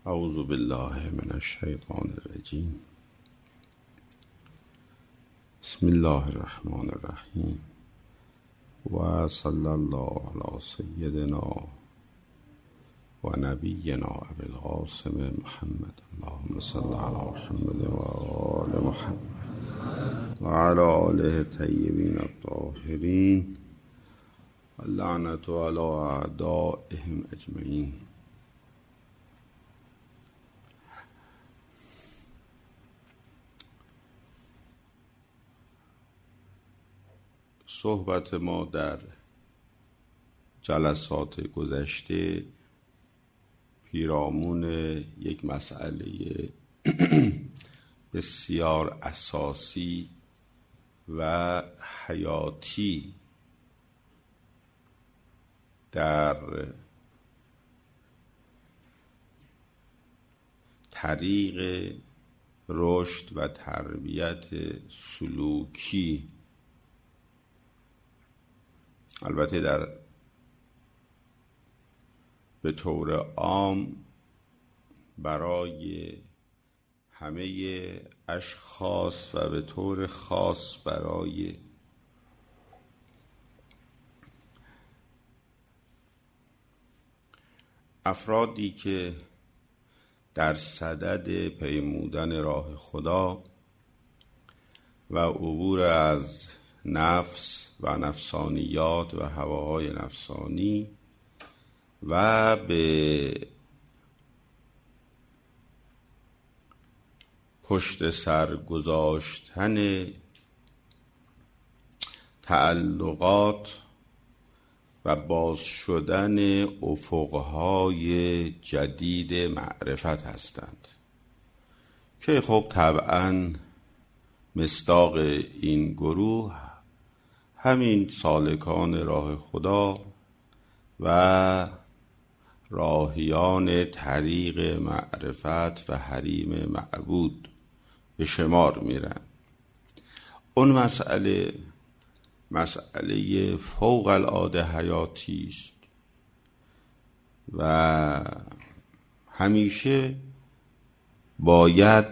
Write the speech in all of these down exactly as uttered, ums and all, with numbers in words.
اعوذ بالله من الشیطان الرجیم. بسم الله الرحمن الرحیم و صلی الله علی سیدنا و نبینا ابی القاسم محمد. اللهم صل علی محمد و آل محمد و علی آله طیبین الطاهرین اللعنة علی اعدائهم اجمعین. صحبت ما در جلسات گذشته پیرامون یک مسئله بسیار اساسی و حیاتی در طریق رشد و تربیت سلوکی، البته در به طور عام برای همه اشخاص و به طور خاص برای افرادی که در صدد پیمودن راه خدا و عبور از نفس و نفسانیات و هواهای نفسانی و به پشت سر گذاشتن تعلقات و باز شدن افقهای جدید معرفت هستند که خب طبعاً مصداق این گروه همین سالکان راه خدا و راهیان طریق معرفت و حریم معبود به شمار میرن. اون مسئله مسئله فوق العاده حیاتی است و همیشه باید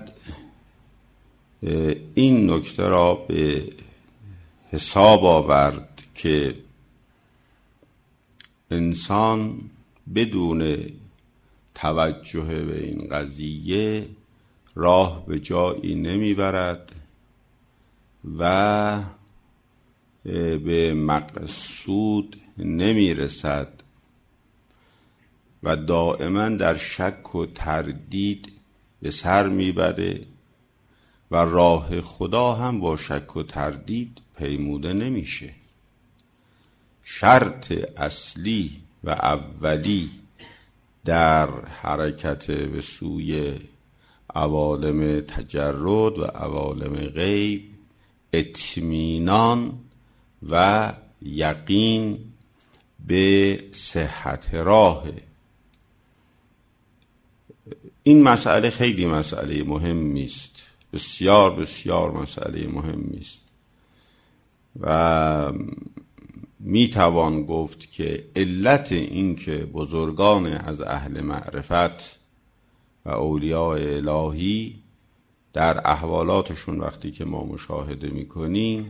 این نکته را به حساب آورد که انسان بدون توجه به این قضیه راه به جایی نمیبرد و به مقصود نمیرسد و دائما در شک و تردید به سر میبره و راه خدا هم با شک و تردید پیموده نمیشه. شرط اصلی و اولی در حرکت به سوی عوالم تجرد و عوالم غیب اطمینان و یقین به صحت راه. این مسئله خیلی مسئله مهمی است، بسیار بسیار مسئله مهمی است و می توان گفت که علت این که بزرگان از اهل معرفت و اولیاء الهی در احوالاتشون وقتی که ما مشاهده می کنیم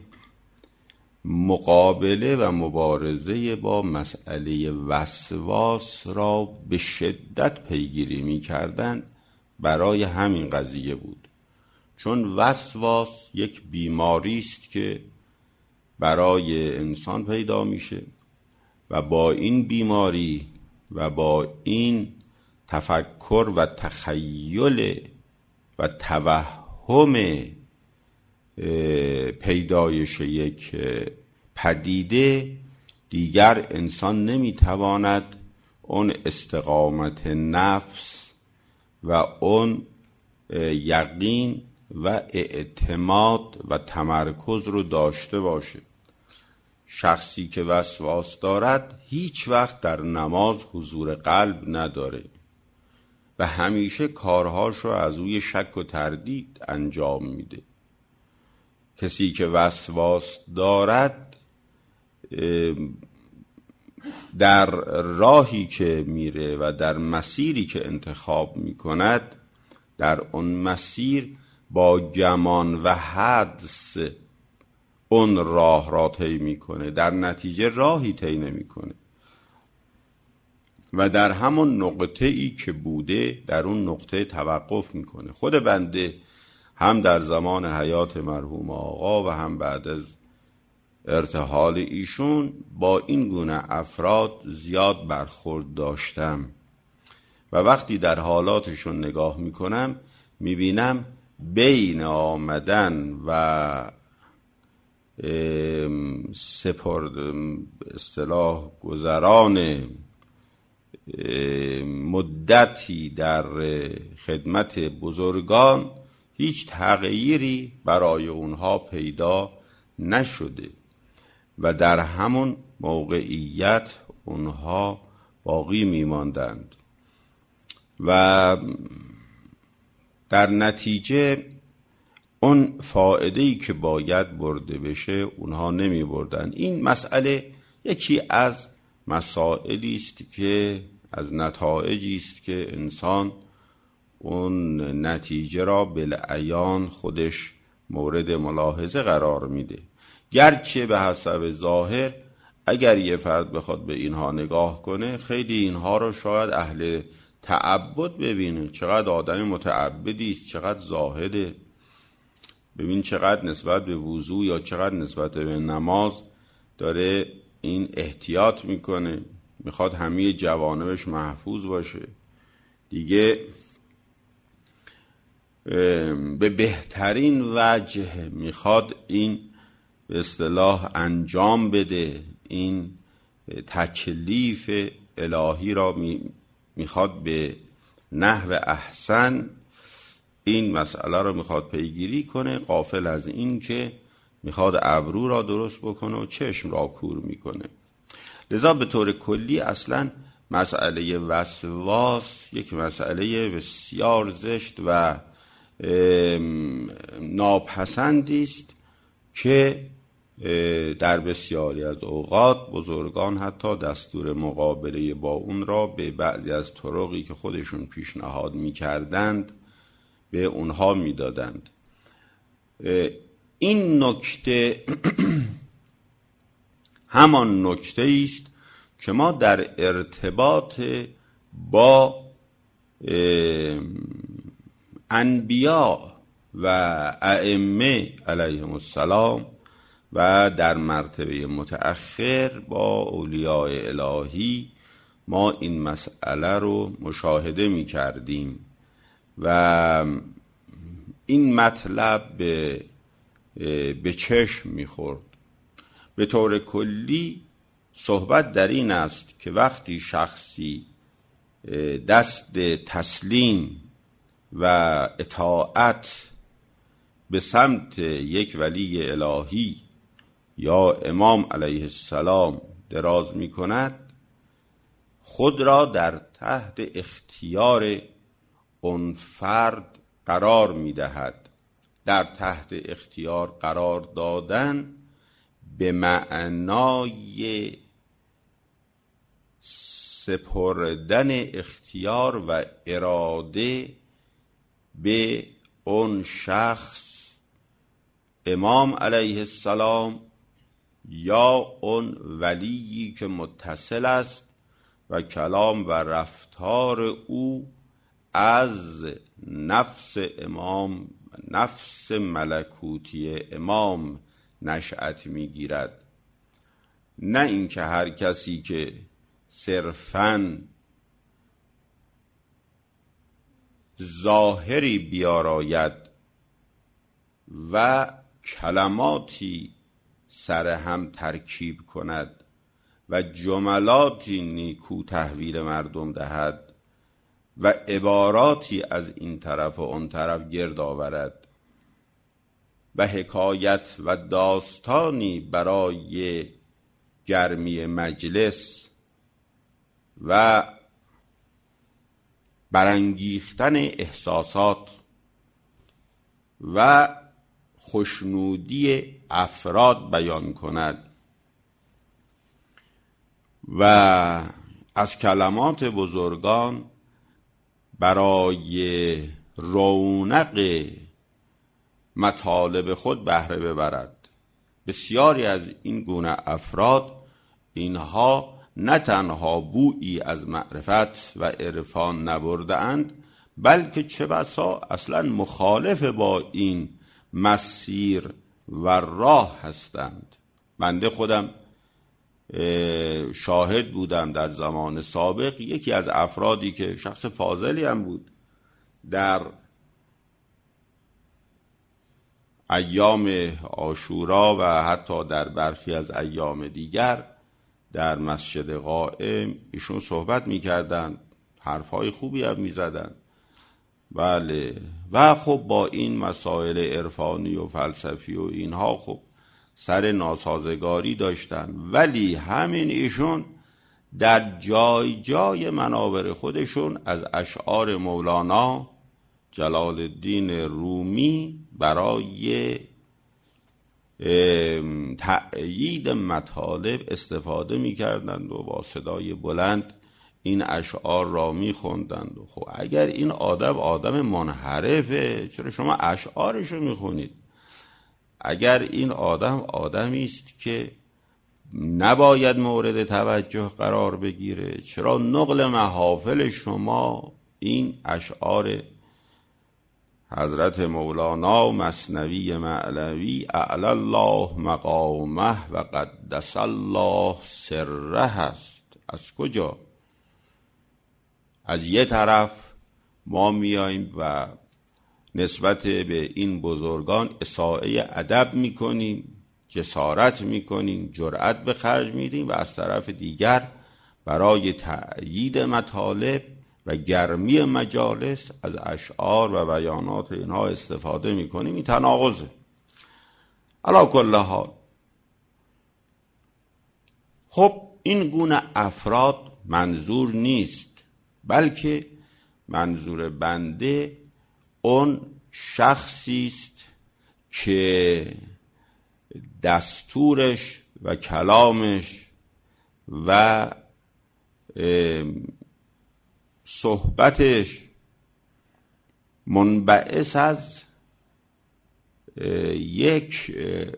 مقابله و مبارزه با مسئله وسواس را به شدت پیگیری می کردن، برای همین قضیه بود. چون وسواس یک بیماری است که برای انسان پیدا میشه و با این بیماری و با این تفکر و تخیل و توهم پیدایش یک پدیده دیگر انسان نمیتواند اون استقامت نفس و اون یقین و اعتماد و تمرکز رو داشته باشه. شخصی که وسواس دارد هیچ وقت در نماز حضور قلب نداره و همیشه کارهاش رو از روی شک و تردید انجام میده. کسی که وسواس دارد در راهی که میره و در مسیری که انتخاب میکند، در اون مسیر با گمان و حدس اون راه را طی میکنه، در نتیجه راهی طی نمیکنه و در همون نقطه ای که بوده در اون نقطه توقف میکنه. خود بنده هم در زمان حیات مرحوم آقا و هم بعد از ارتحال ایشون با این گونه افراد زیاد برخورد داشتم و وقتی در حالاتشون نگاه میکنم میبینم بین آمدن و سپرد اصطلاح گذران مدتی در خدمت بزرگان هیچ تغییری برای اونها پیدا نشده و در همون موقعیت اونها باقی میماندند و در نتیجه اون فایده‌ای که باید برده بشه اونها نمی بردن. این مسئله یکی از مسائلی است که از نتایجی است که انسان اون نتیجه را بالعیان خودش مورد ملاحظه قرار میده. گرچه به حسب ظاهر اگر یه فرد بخواد به اینها نگاه کنه خیلی اینها رو شاید اهل تعبد ببینه، چقدر آدم متعبدی است، چقدر زاهده، ببین چقدر نسبت به وضو یا چقدر نسبت به نماز داره این احتیاط میکنه، میخواد همه جوانبش محفوظ باشه دیگه، به بهترین وجه میخواد این به اصطلاح انجام بده، این تکلیف الهی را میخواد به نحو احسن این مسئله رو میخواد پیگیری کنه، غافل از این که میخواد ابرو را درست بکنه و چشم را کور میکنه. لذا به طور کلی اصلا مسئله وسواس یک مسئله بسیار زشت و ناپسندی است که در بسیاری از اوقات بزرگان حتی دستور مقابله با اون را به بعضی از طرقی که خودشون پیشنهاد میکردند به اونها میدادند. این نکته همان نکته است که ما در ارتباط با انبیا و ائمه علیهم السلام و در مرتبه متأخر با اولیاء الهی ما این مسئله رو مشاهده می کردیم و این مطلب به, به چشم می خورد. به طور کلی صحبت در این است که وقتی شخصی دست تسلیم و اطاعت به سمت یک ولی الهی یا امام علیه السلام دراز می کند، خود را در تحت اختیار اون فرد قرار می دهد. در تحت اختیار قرار دادن به معنای سپردن اختیار و اراده به اون شخص امام علیه السلام یا اون ولیی که متصل است و کلام و رفتار او از نفس امام، نفس ملکوتی امام نشأت میگیرد، نه اینکه هر کسی که صرفاً ظاهری بیاراید و کلماتی سر هم ترکیب کند و جملاتی نیکو تحویل مردم دهد و عباراتی از این طرف و اون طرف گرد آورد و حکایت و داستانی برای گرمی مجلس و برانگیختن احساسات و خوشنودی افراد بیان کند. و از کلمات بزرگان برای رونق مطالب خود بهره ببرد. بسیاری از این گونه افراد اینها نه تنها بویی از معرفت و عرفان نبرده‌اند، بلکه چه بسا اصلا مخالف با این مسیر و راه هستند. بنده خودم شاهد بودم در زمان سابق، یکی از افرادی که شخص فاضلی هم بود، در ایام عاشورا و حتی در برخی از ایام دیگر در مسجد قائم ایشون صحبت می‌کردند، حرفای خوبی هم می‌زدند. بله، و خب با این مسائل عرفانی و فلسفی و اینها خب سر ناسازگاری داشتن، ولی همین ایشون در جای جای منابر خودشون از اشعار مولانا جلال الدین رومی برای تأیید مطالب استفاده می‌کردند و با صدای بلند این اشعار را می‌خواندند. خب اگر این آدم آدم منحرفه، چرا شما اشعارشو می‌خونید؟ اگر این آدم آدمی است که نباید مورد توجه قرار بگیره، چرا نقل محافل شما این اشعار حضرت مولانا مثنوی معنوی اعلی الله مقامه و قدس الله سره هست؟ از کجا؟ از یه طرف ما میاییم و نسبت به این بزرگان اساءه ادب میکنیم، جسارت میکنیم، جرأت به خرج میدیم، و از طرف دیگر برای تأیید مطالب و گرمی مجالس از اشعار و بیانات اینها استفاده میکنیم. این تناقضه. علی کل حال، خب این گونه افراد منظور نیست، بلکه منظور بنده اون شخصی است که دستورش و کلامش و صحبتش منبعث از یک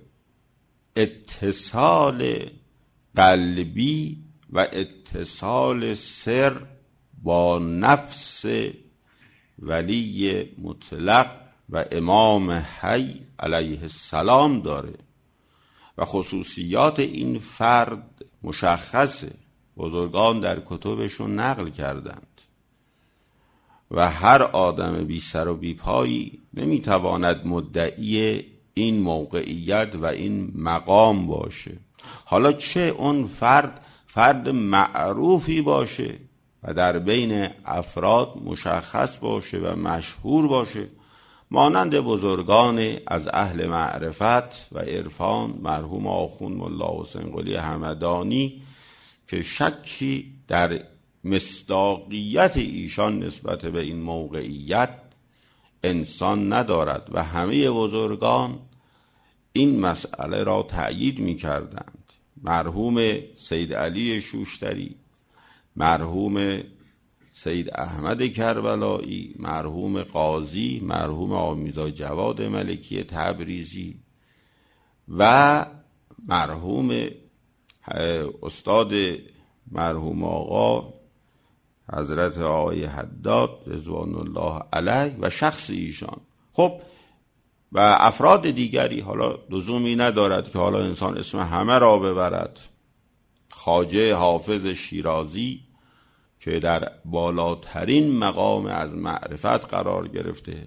اتصال قلبی و اتصال سر با نفس ولی مطلق و امام حی علیه السلام داره و خصوصیات این فرد مشخصه. بزرگان در کتبشون نقل کردند و هر آدم بی سر و بی پایی نمیتواند مدعی این موقعیت و این مقام باشه. حالا چه اون فرد فرد معروفی باشه و در بین افراد مشخص باشه و مشهور باشه، مانند بزرگان از اهل معرفت و عرفان مرحوم آخوند ملا حسین قلی همدانی که شکی در مصداقیت ایشان نسبت به این موقعیت انسان ندارد و همه بزرگان این مسئله را تأیید می کردند. مرحوم سید علی شوشتری، مرحوم سید احمد کربلایی، مرحوم قاضی، مرحوم آمیزا جواد ملکی تبریزی و مرحوم استاد مرحوم آقا حضرت آقای حداد رضوان الله علیه و شخص ایشان، خب و افراد دیگری، حالا لزومی ندارد که حالا انسان اسم همه را ببرد. خواجه حافظ شیرازی که در بالاترین مقام از معرفت قرار گرفته،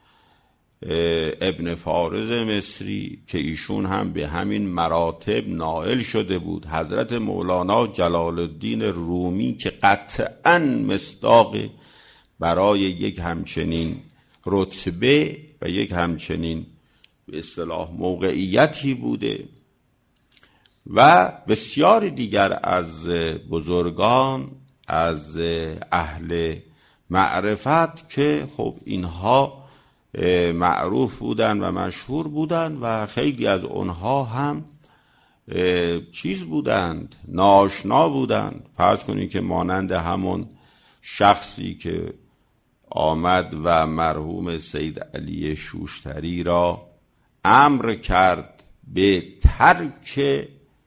ابن فارض مصری که ایشون هم به همین مراتب نائل شده بود، حضرت مولانا جلال الدین رومی که قطعاً مصداق برای یک همچنین رتبه و یک همچنین به اصطلاح موقعیتی بوده، و بسیار دیگر از بزرگان از اهل معرفت که خب اینها معروف بودن و مشهور بودن و خیلی از اونها هم چیز بودند، ناآشنا بودند. فرض کنید که مانند همون شخصی که آمد و مرحوم سید علی شوشتری را امر کرد به ترک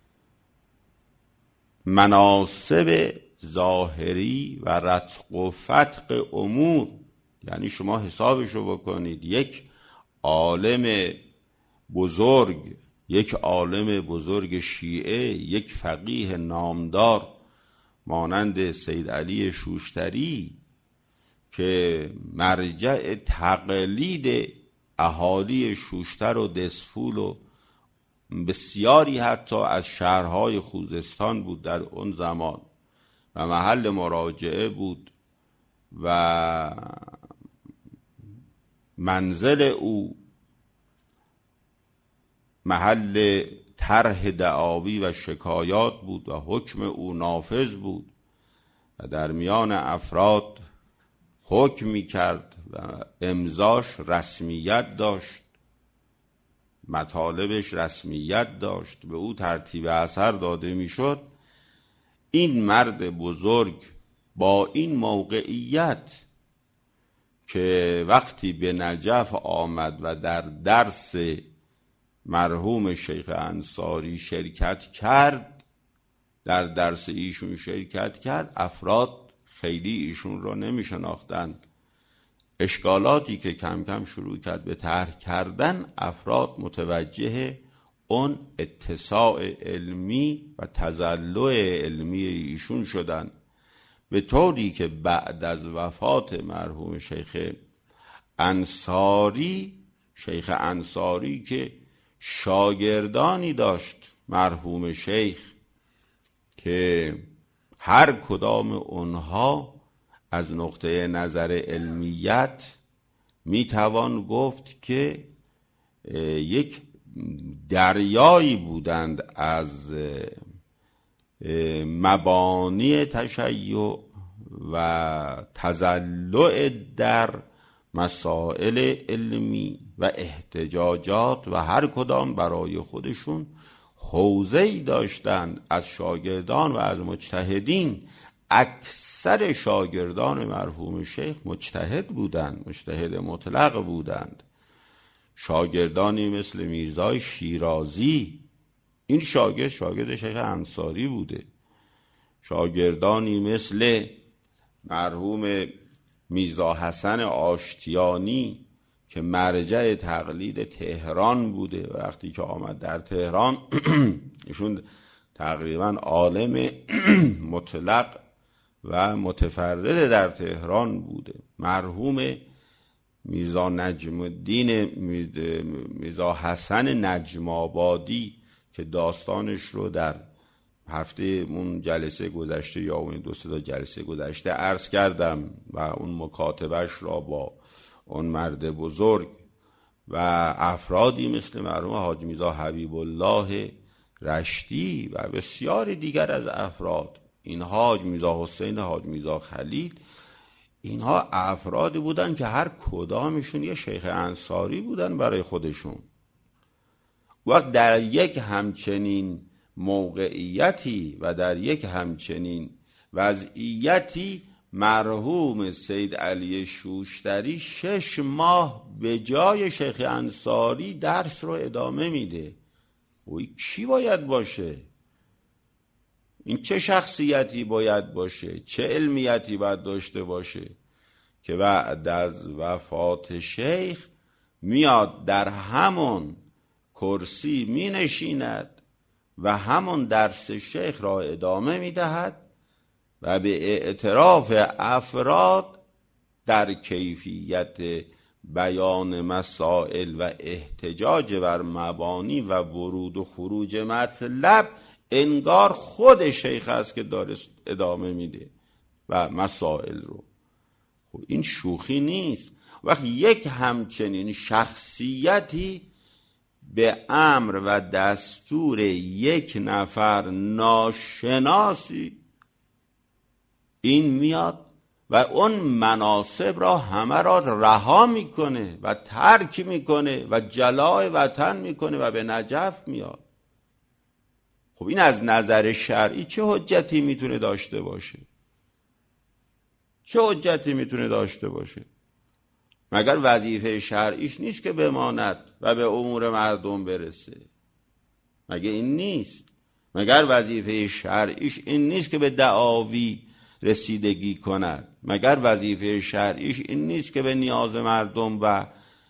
مناسب ظاهری و رتق و فتق امور. یعنی شما حسابشو بکنید، یک عالم بزرگ، یک عالم بزرگ شیعه، یک فقیه نامدار مانند سید علی شوشتری که مرجع تقلید اهالی شوشتر و دسفول و بسیاری حتی از شهرهای خوزستان بود در اون زمان و محل مراجعه بود و منزل او محل طرح دعاوی و شکایات بود و حکم او نافذ بود و در میان افراد حکم می کرد و امضاش رسمیت داشت، مطالبش رسمیت داشت، به او ترتیب اثر داده می شد. این مرد بزرگ با این موقعیت که وقتی به نجف آمد و در درس مرحوم شیخ انصاری شرکت کرد، در درس ایشون شرکت کرد، افراد خیلی ایشون را نمی شناختند. اشکالاتی که کم کم شروع کرد به طرح کردن، افراد متوجه اون اتساع علمی و تضلع علمی ایشون شدند، به طوری که بعد از وفات مرحوم شیخ انصاری، شیخ انصاری که شاگردانی داشت مرحوم شیخ که هر کدام اونها از نقطه نظر علمیت میتوان گفت که یک دریایی بودند از مبانی تشیع و تضلع در مسائل علمی و احتجاجات و هر کدام برای خودشون حوزه‌ای داشتند از شاگردان و از مجتهدین. اکثر شاگردان مرحوم شیخ مجتهد بودند، مجتهد مطلق بودند. شاگردانی مثل میرزای شیرازی، این شاگرد شاگرد شیخ انصاری بوده. شاگردانی مثل مرحوم میرزا حسن آشتیانی که مرجع تقلید تهران بوده. وقتی که آمد در تهران ایشون تقریبا عالم مطلق و متفرد در تهران بوده. مرحوم میرزا نجم الدین میرزا حسن نجم آبادی که داستانش رو در هفته اون جلسه گذشته یا اون دو سه تا جلسه گذشته عرض کردم و اون مکاتبش را با اون مرد بزرگ و افرادی مثل مرحوم حاج میرزا حبیب الله رشتی و بسیاری دیگر از افراد، اینها حاج میرزا حسین، حاج میرزا خلیل، اینها افرادی بودن که هر کدامشون یه شیخ انصاری بودن برای خودشون. وقت در یک همچنین موقعیتی و در یک همچنین وضعیتی مرحوم سید علی شوشتری شش ماه به جای شیخ انصاری درس رو ادامه میده. و این کی باید باشه؟ این چه شخصیتی باید باشه؟ چه علمیتی باید داشته باشه که بعد از وفات شیخ میاد در همون کرسی می نشیند و همون درس شیخ را ادامه می دهد و به اعتراف افراد در کیفیت بیان مسائل و احتجاج بر مبانی و ورود و خروج مطلب انگار خود شیخ است که داره ادامه میده و مسائل رو. خب این شوخی نیست. وقتی یک همچنین شخصیتی به امر و دستور یک نفر ناشناسی این میاد و اون مناصب را همه را رها میکنه و ترک میکنه و جلای وطن میکنه و به نجف میاد. خب این از نظر شرعی چه حجتی میتونه داشته باشه؟ چه حجتی میتونه داشته باشه؟ مگر وظیفه شرعیش نیست که بماند و به امور مردم برسه؟ مگه این نیست؟ مگر وظیفه شرعیش این نیست که به دعاوی رسیدگی کند؟ مگر وظیفه شرعیش این نیست که به نیاز مردم و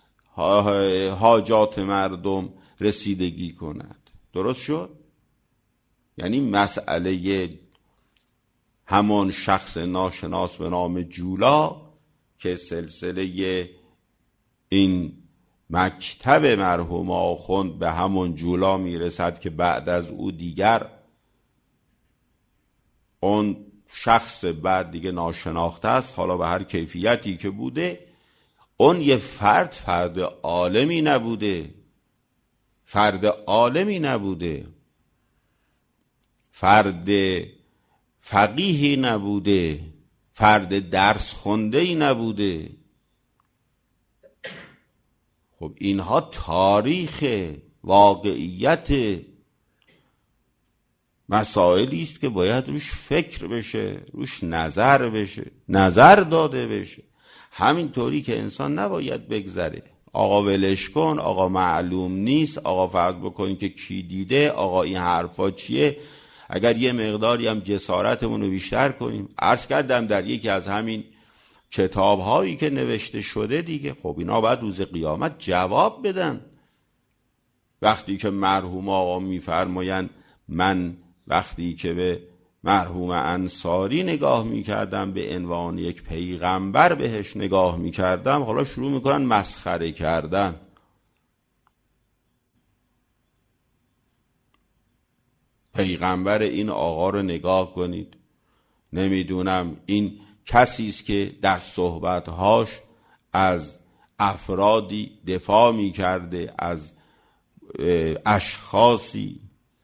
حاجات مردم رسیدگی کند؟ درست شد؟ یعنی مسئله همون شخص ناشناس به نام جولا که سلسله این مکتب مرحوم آخوند به همون جولا میرسد که بعد از او دیگر اون شخص بعد دیگه ناشناخته است، حالا به هر کیفیتی که بوده، اون یه فرد فرد عالمی نبوده، فرد عالمی نبوده، فرد فقیهی نبوده، فرد درس خونده‌ای نبوده. خب اینها تاریخ، واقعیت، مسائلی است که باید روش فکر بشه، روش نظر بشه، نظر داده بشه. همینطوری که انسان نباید بگذره آقا ولش کن، آقا معلوم نیست، آقا فرض بکنید که کی دیده، آقا این حرفا چیه. اگر یه مقداری هم جسارتمون رو بیشتر کنیم، عرض کردم در یکی از همین کتاب هایی که نوشته شده دیگه، خب اینا باید روز قیامت جواب بدن. وقتی که مرحوم آقا میفرمایند من وقتی که به مرحوم انصاری نگاه میکردم به عنوان یک پیغمبر بهش نگاه میکردم، حالا شروع میکنن مسخره کردن. پیغمبر این آقا رو نگاه کنید، نمیدونم این کسی است که در صحبتهاش از افرادی دفاع میکرده، از اشخاصی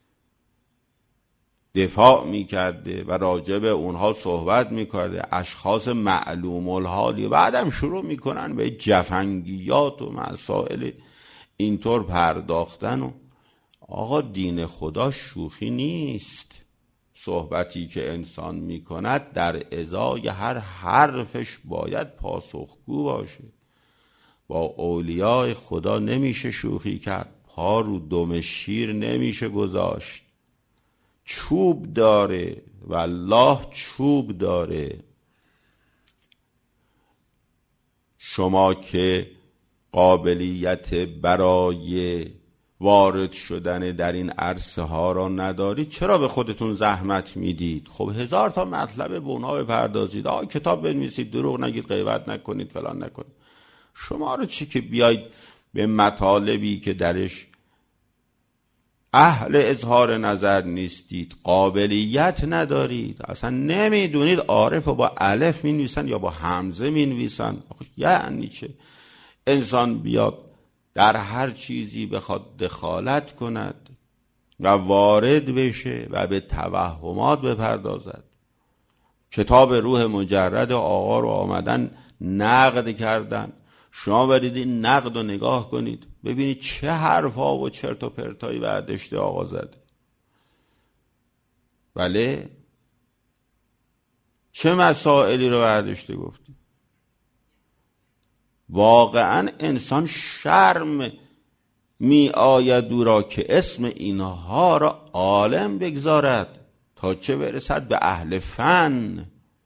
دفاع میکرده و راجع به اونها صحبت میکرده، اشخاص معلوم الحالی. بعدم شروع میکنن به جفنگیات و مسائل اینطور پرداختن. و آقا دین خدا شوخی نیست. صحبتی که انسان میکند در ازای هر حرفش باید پاسخگو باشه. با اولیاء خدا نمیشه شوخی کرد، پا رو دم شیر نمیشه گذاشت. چوب داره والله چوب داره. شما که قابلیت برای وارد شدن در این عرصه ها را ندارید، چرا به خودتون زحمت میدید؟ خب هزار تا مطلب به اونها بپردازید، آه کتاب بنویسید، دروغ نگید، غیبت نکنید، فلان نکنید. شما رو چی که بیاید به مطالبی که درش اهل اظهار نظر نیستید، قابلیت ندارید، اصلا نمیدونید عارف رو با الف می نویسن یا با همزه می نویسن، یعنی چه؟ انسان بیاد در هر چیزی بخواد دخالت کند و وارد بشه و به توهمات بپردازد. کتاب روح مجرد آقا رو آمدن نقد کردن، شما برید این نقد رو نگاه کنید ببینید چه حرفا و چرت و پرتایی بعدش آقا زده. بله چه مسائلی رو برداشته گفتیم. واقعا انسان شرم می آید او را که اسم اینها را عالم بگذارد تا چه برسد به اهل فن.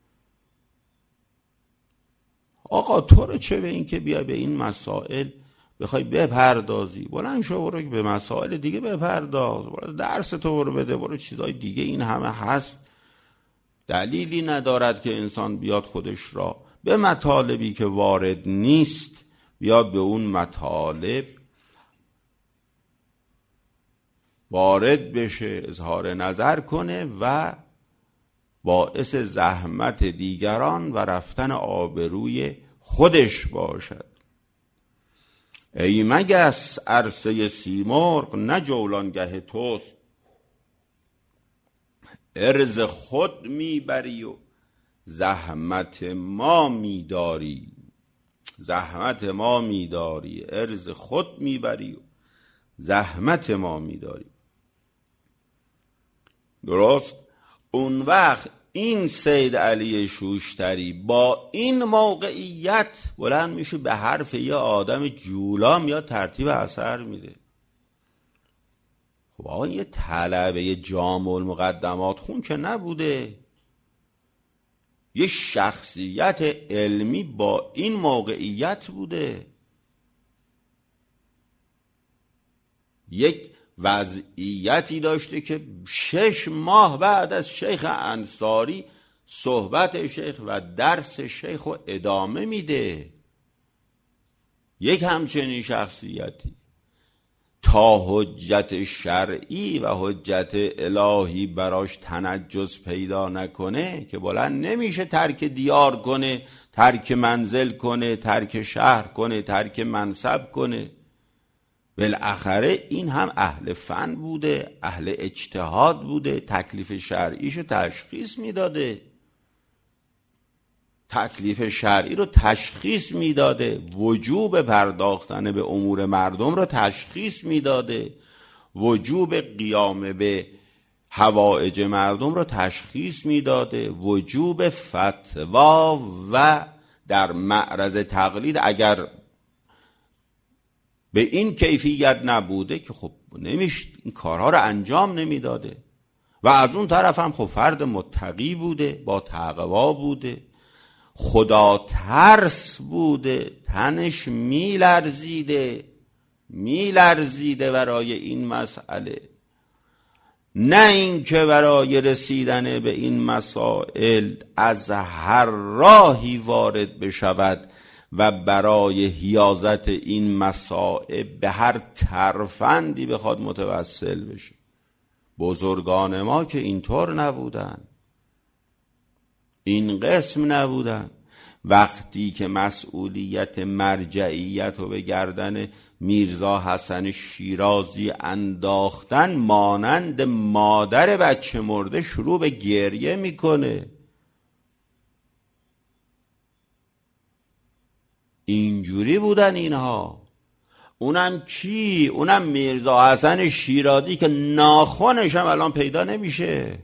آقا تو رو چه به این که بیای به این مسائل بخوای بپردازی؟ بلند شو برو به مسائل دیگه بپرداز، برو درس تو برو بده، برو چیزای دیگه. این همه هست، دلیلی ندارد که انسان بیاد خودش را به مطالبی که وارد نیست بیاد به اون مطالب وارد بشه، اظهار نظر کنه و باعث زحمت دیگران و رفتن آبروی خودش باشد. ای مگس عرصه سیمرغ نه جولانگه توست، عرض خود میبری و زحمت ما میداری. زحمت ما میداری، عرض خود میبری و زحمت ما میداری. درست؟ اون وقت این سید علی شوشتری با این موقعیت بلند میشه به حرف یه آدم جولام یا ترتیب اثر میده. خب آقا یه طلبه جامع المقدمات خون که نبوده، یه شخصیت علمی با این موقعیت بوده، یک وضعیتی داشته که شش ماه بعد از شیخ انصاری صحبت شیخ و درس شیخ رو ادامه میده. یک همچنین شخصیتی تا حجت شرعی و حجت الهی براش تنجس پیدا نکنه که بلند نمیشه ترک دیار کنه، ترک منزل کنه، ترک شهر کنه، ترک منصب کنه. بالاخره این هم اهل فن بوده، اهل اجتهاد بوده، تکلیف شرعیشو تشخیص میداده، تکلیف شرعی رو تشخیص میداده، وجوب پرداختن به امور مردم رو تشخیص میداده، وجوب قیام به حوائج مردم رو تشخیص میداده، وجوب فتوا و در معرض تقلید اگر به این کیفیت نبوده که خب نمیشه این کارها رو انجام نمیداده. و از اون طرف هم خب فرد متقی بوده، با تقوا بوده، خدا ترس بوده، تنش میلرزیده میلرزیده برای این مسئله، نه اینکه برای رسیدن به این مسائل از هر راهی وارد بشود و برای حیازت این مسائل به هر ترفندی بخواد متوسل بشه. بزرگان ما که اینطور نبودن، این قسم نبودن. وقتی که مسئولیت مرجعیت رو به گردن میرزا حسن شیرازی انداختن، مانند مادر بچه مرده شروع به گریه میکنه. اینجوری بودن اینها. اونم کی؟ اونم میرزا حسن شیرازی که ناخنش هم الان پیدا نمیشه،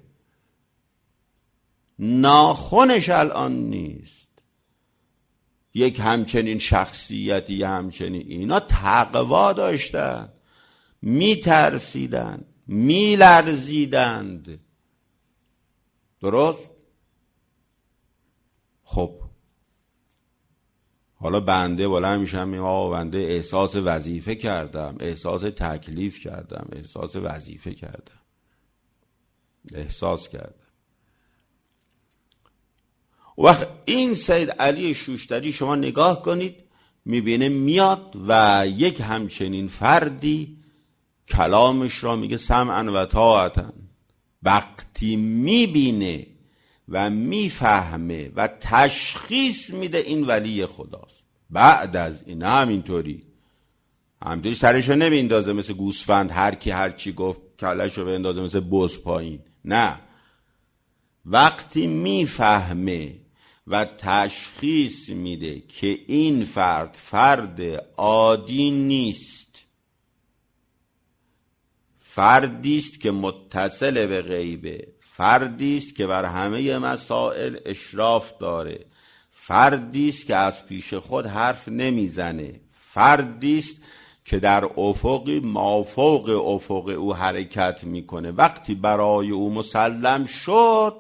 ناخنش الان نیست. یک همچنین شخصیتی، همچنین اینا تقوا داشتن، میترسیدن، میلرزیدند. درست؟ خب حالا بنده بلند میشم میگم آقا بنده احساس وظیفه کردم، احساس تکلیف کردم، احساس وظیفه کردم، احساس کردم. وقت این سید علی شوشتری شما نگاه کنید، میبینه میاد و یک همچنین فردی کلامش را میگه سمعا و طاعتا. وقتی میبینه و میفهمه و تشخیص میده این ولی خداست، بعد از این همینطوری همینطوری سرشو نمیندازه مثل گوسفند هر کی هر چی گفت کلشو بندازه مثل بز پایین. نه، وقتی میفهمه و تشخیص میده که این فرد فرد عادی نیست، فردی است که متصل به غیبه، فردی است که بر همه مسائل اشراف داره، فردی است که از پیش خود حرف نمیزنه، فردی است که در افقی مافوق افق او حرکت میکنه. وقتی برای او مسلم شد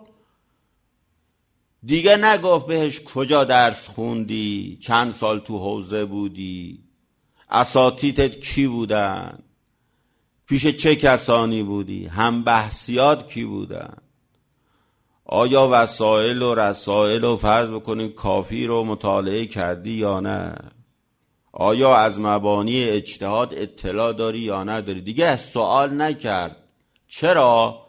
دیگه نگفت بهش کجا درس خوندی، چند سال تو حوزه بودی، اساتیدت کی بودن، پیش چه کسانی بودی، هم بحثیات کی بودن، آیا وسائل و رسائل و فرض بکنید کافی رو مطالعه کردی یا نه، آیا از مبانی اجتهاد اطلاع داری یا نداری. دیگه سوال نکرد. چرا؟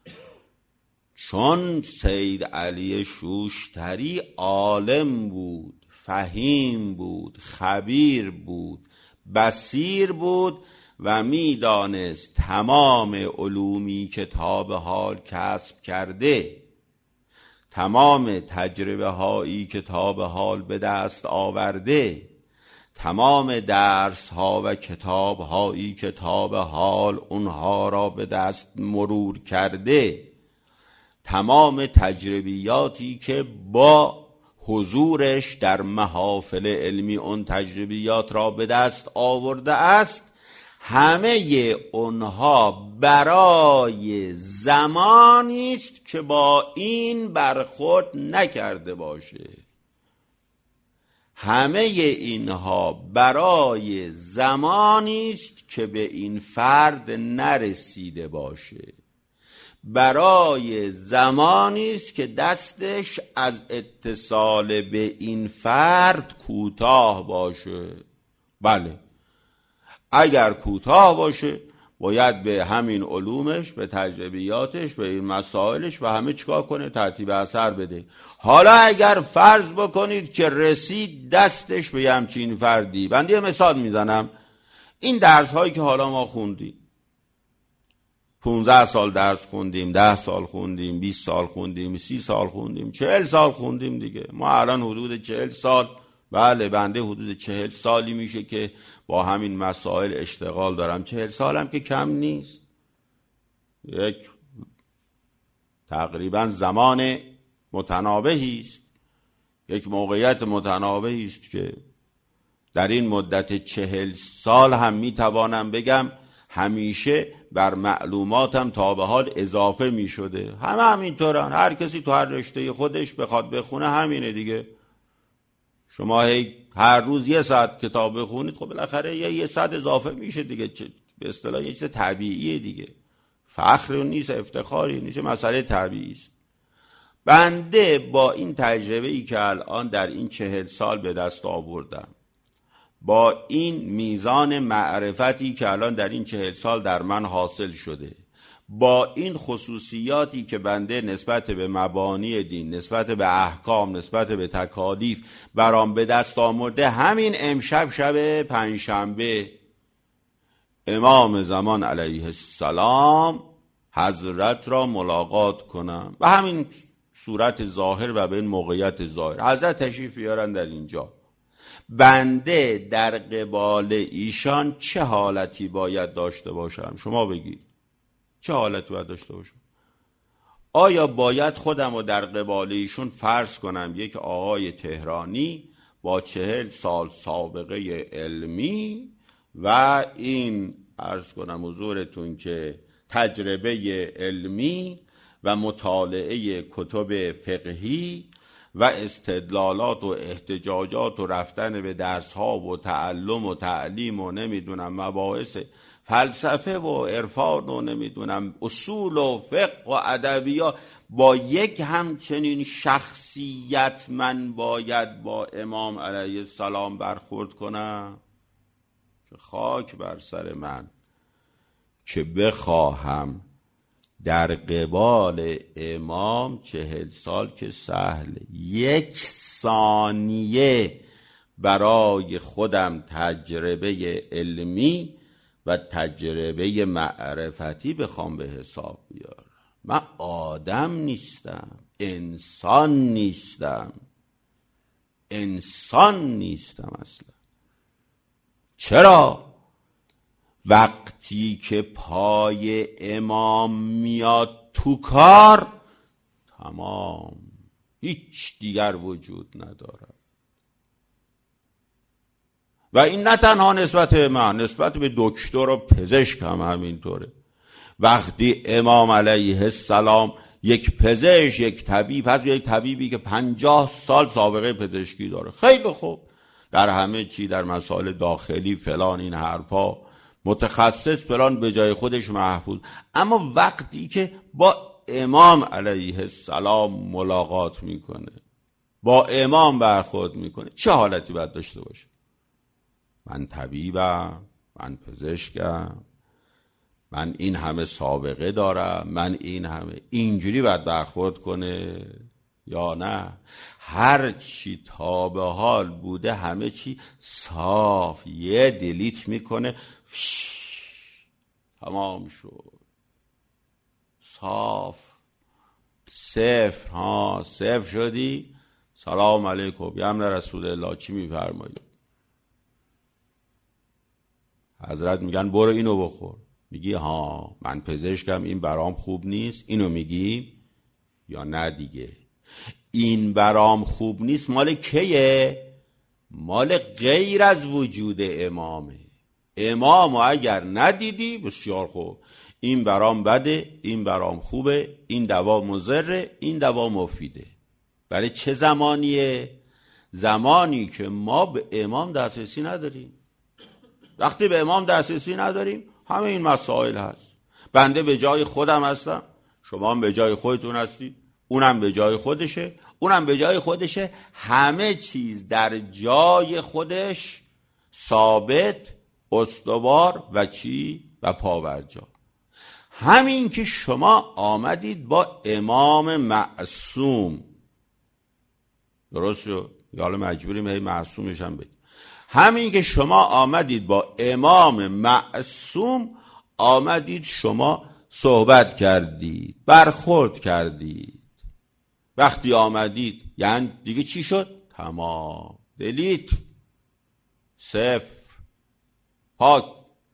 چون سید علی شوشتری عالم بود، فهیم بود، خبیر بود، بصیر بود و میدانست تمام علومی که تا به حال کسب کرده، تمام تجربه هایی که تا به حال به دست آورده، تمام درس ها و کتاب هایی که تا به حال اونها را به دست مرور کرده، تمام تجربیاتی که با حضورش در محافل علمی اون تجربیات را به دست آورده است، همه اونها برای زمانی است که با این برخورد نکرده باشه. همه اینها برای زمانی است که به این فرد نرسیده باشه، برای زمانی است که دستش از اتصال به این فرد کوتاه باشه. بله، اگر کوتاه باشه باید به همین علومش، به تجربیاتش، به این مسائلش و همه چیکار کنه؟ ترتیب اثر بده. حالا اگر فرض بکنید که رسید دستش به همچین فردی، من یه مثال میزنم. این درس هایی که حالا ما خوندیم، پونزده سال درس خوندیم، ده سال خوندیم، بیست سال خوندیم، سی سال خوندیم، چهل سال خوندیم دیگه. ما الان حدود چهل سال، بله بنده حدود چهل سالی میشه که با همین مسائل اشتغال دارم. چهل سالم که کم نیست، یک تقریبا زمان متناوبی است، یک موقعیت متناوبی است که در این مدت چهل سال هم میتوانم بگم همیشه بر معلوماتم تا به حال اضافه می شده. همه همینطورن، هر کسی تو هر رشته خودش بخواد بخونه همینه دیگه. شما هی هر روز یه ساعت کتاب بخونید، خب بالاخره یه یه ساعت اضافه میشه دیگه. به اصطلاح یه چیز طبیعیه دیگه، فخر نیست، افتخاری نیست، مسئله طبیعی است. بنده با این تجربه‌ای که الان در این چهل سال به دست آوردم، با این میزان معرفتی که الان در این چهل سال در من حاصل شده، با این خصوصیاتی که بنده نسبت به مبانی دین، نسبت به احکام، نسبت به تکالیف برام به دست آورده، همین امشب شب پنجشنبه امام زمان علیه السلام حضرت را ملاقات کنم و همین صورت ظاهر و به این موقعیت ظاهر حضرت تشریف بیارن در اینجا. بنده در قبال ایشان چه حالتی باید داشته باشم؟ شما بگید چه حالتی باید داشته باشم؟ آیا باید خودم رو در قبال ایشون فرض کنم یک آقای تهرانی با چهل سال سابقه علمی و این عرض کنم حضورتون که تجربه علمی و مطالعه کتب فقهی و استدلالات و احتجاجات و رفتن به درس ها و تعلم و تعلیم و نمیدونم مباحث فلسفه و عرفان و نمیدونم اصول و فقه و ادبیات، با یک همچنین شخصیت من باید با امام علیه السلام برخورد کنم؟ خاک بر سر من که بخواهم در قبال امام چهل سال که سهل، یک ثانیه برای خودم تجربه علمی و تجربه معرفتی بخوام به حساب بیارم. من آدم نیستم، انسان نیستم، انسان نیستم اصلا. چرا؟ وقتی که پای امام میاد تو کار، تمام، هیچ دیگر وجود ندارد. و این نه تنها نسبت من، نسبت به دکتر و پزشک هم همینطوره. وقتی امام علیه السلام یک پزشک، یک طبیب هست، یک طبیبی که پنجاه سال سابقه پزشکی داره، خیلی خوب، در همه چی، در مسائل داخلی فلان این حرفا متخصص فلان، به جای خودش محفوظ. اما وقتی که با امام علیه السلام ملاقات میکنه، با امام برخورد میکنه، چه حالتی باید داشته باشه؟ من طبیبم، من پزشکم، من این همه سابقه دارم، من این همه، اینجوری باید برخورد کنه یا نه؟ هر چی تا به حال بوده همه چی صاف، یه دیلیت میکنه، تمام شد، صاف، صفر. ها صفر شدی، سلام علیکم یا امن رسول الله، چی میفرمایی؟ حضرت میگن برو اینو بخور، میگی ها من پزشکم این برام خوب نیست، اینو میگی؟ یا نه دیگه؟ این برام خوب نیست مال کیه؟ مال غیر از وجود امامه. امامو اگر ندیدی بسیار خوب، این برام بده، این برام خوبه، این دوا مضره، این دوا مفیده. برای چه زمانیه؟ زمانی که ما به امام دسترسی نداریم. وقتی به امام دسترسی نداریم همه این مسائل هست. بنده به جای خودم هستم، شما هم به جای خودتون هستید، اونم به جای خودشه، اونم به جای خودشه، همه چیز در جای خودش ثابت، استوار و چی؟ و پاورجا. همین که شما آمدید با امام معصوم، درست شد؟ یا حالا مجبوریم هی معصومش هم بگیم. همین که شما آمدید با امام معصوم، آمدید شما صحبت کردید، برخورد کردید. وقتی آمدید یعنی دیگه چی شد؟ تمام، دلیت، صفر، پاک.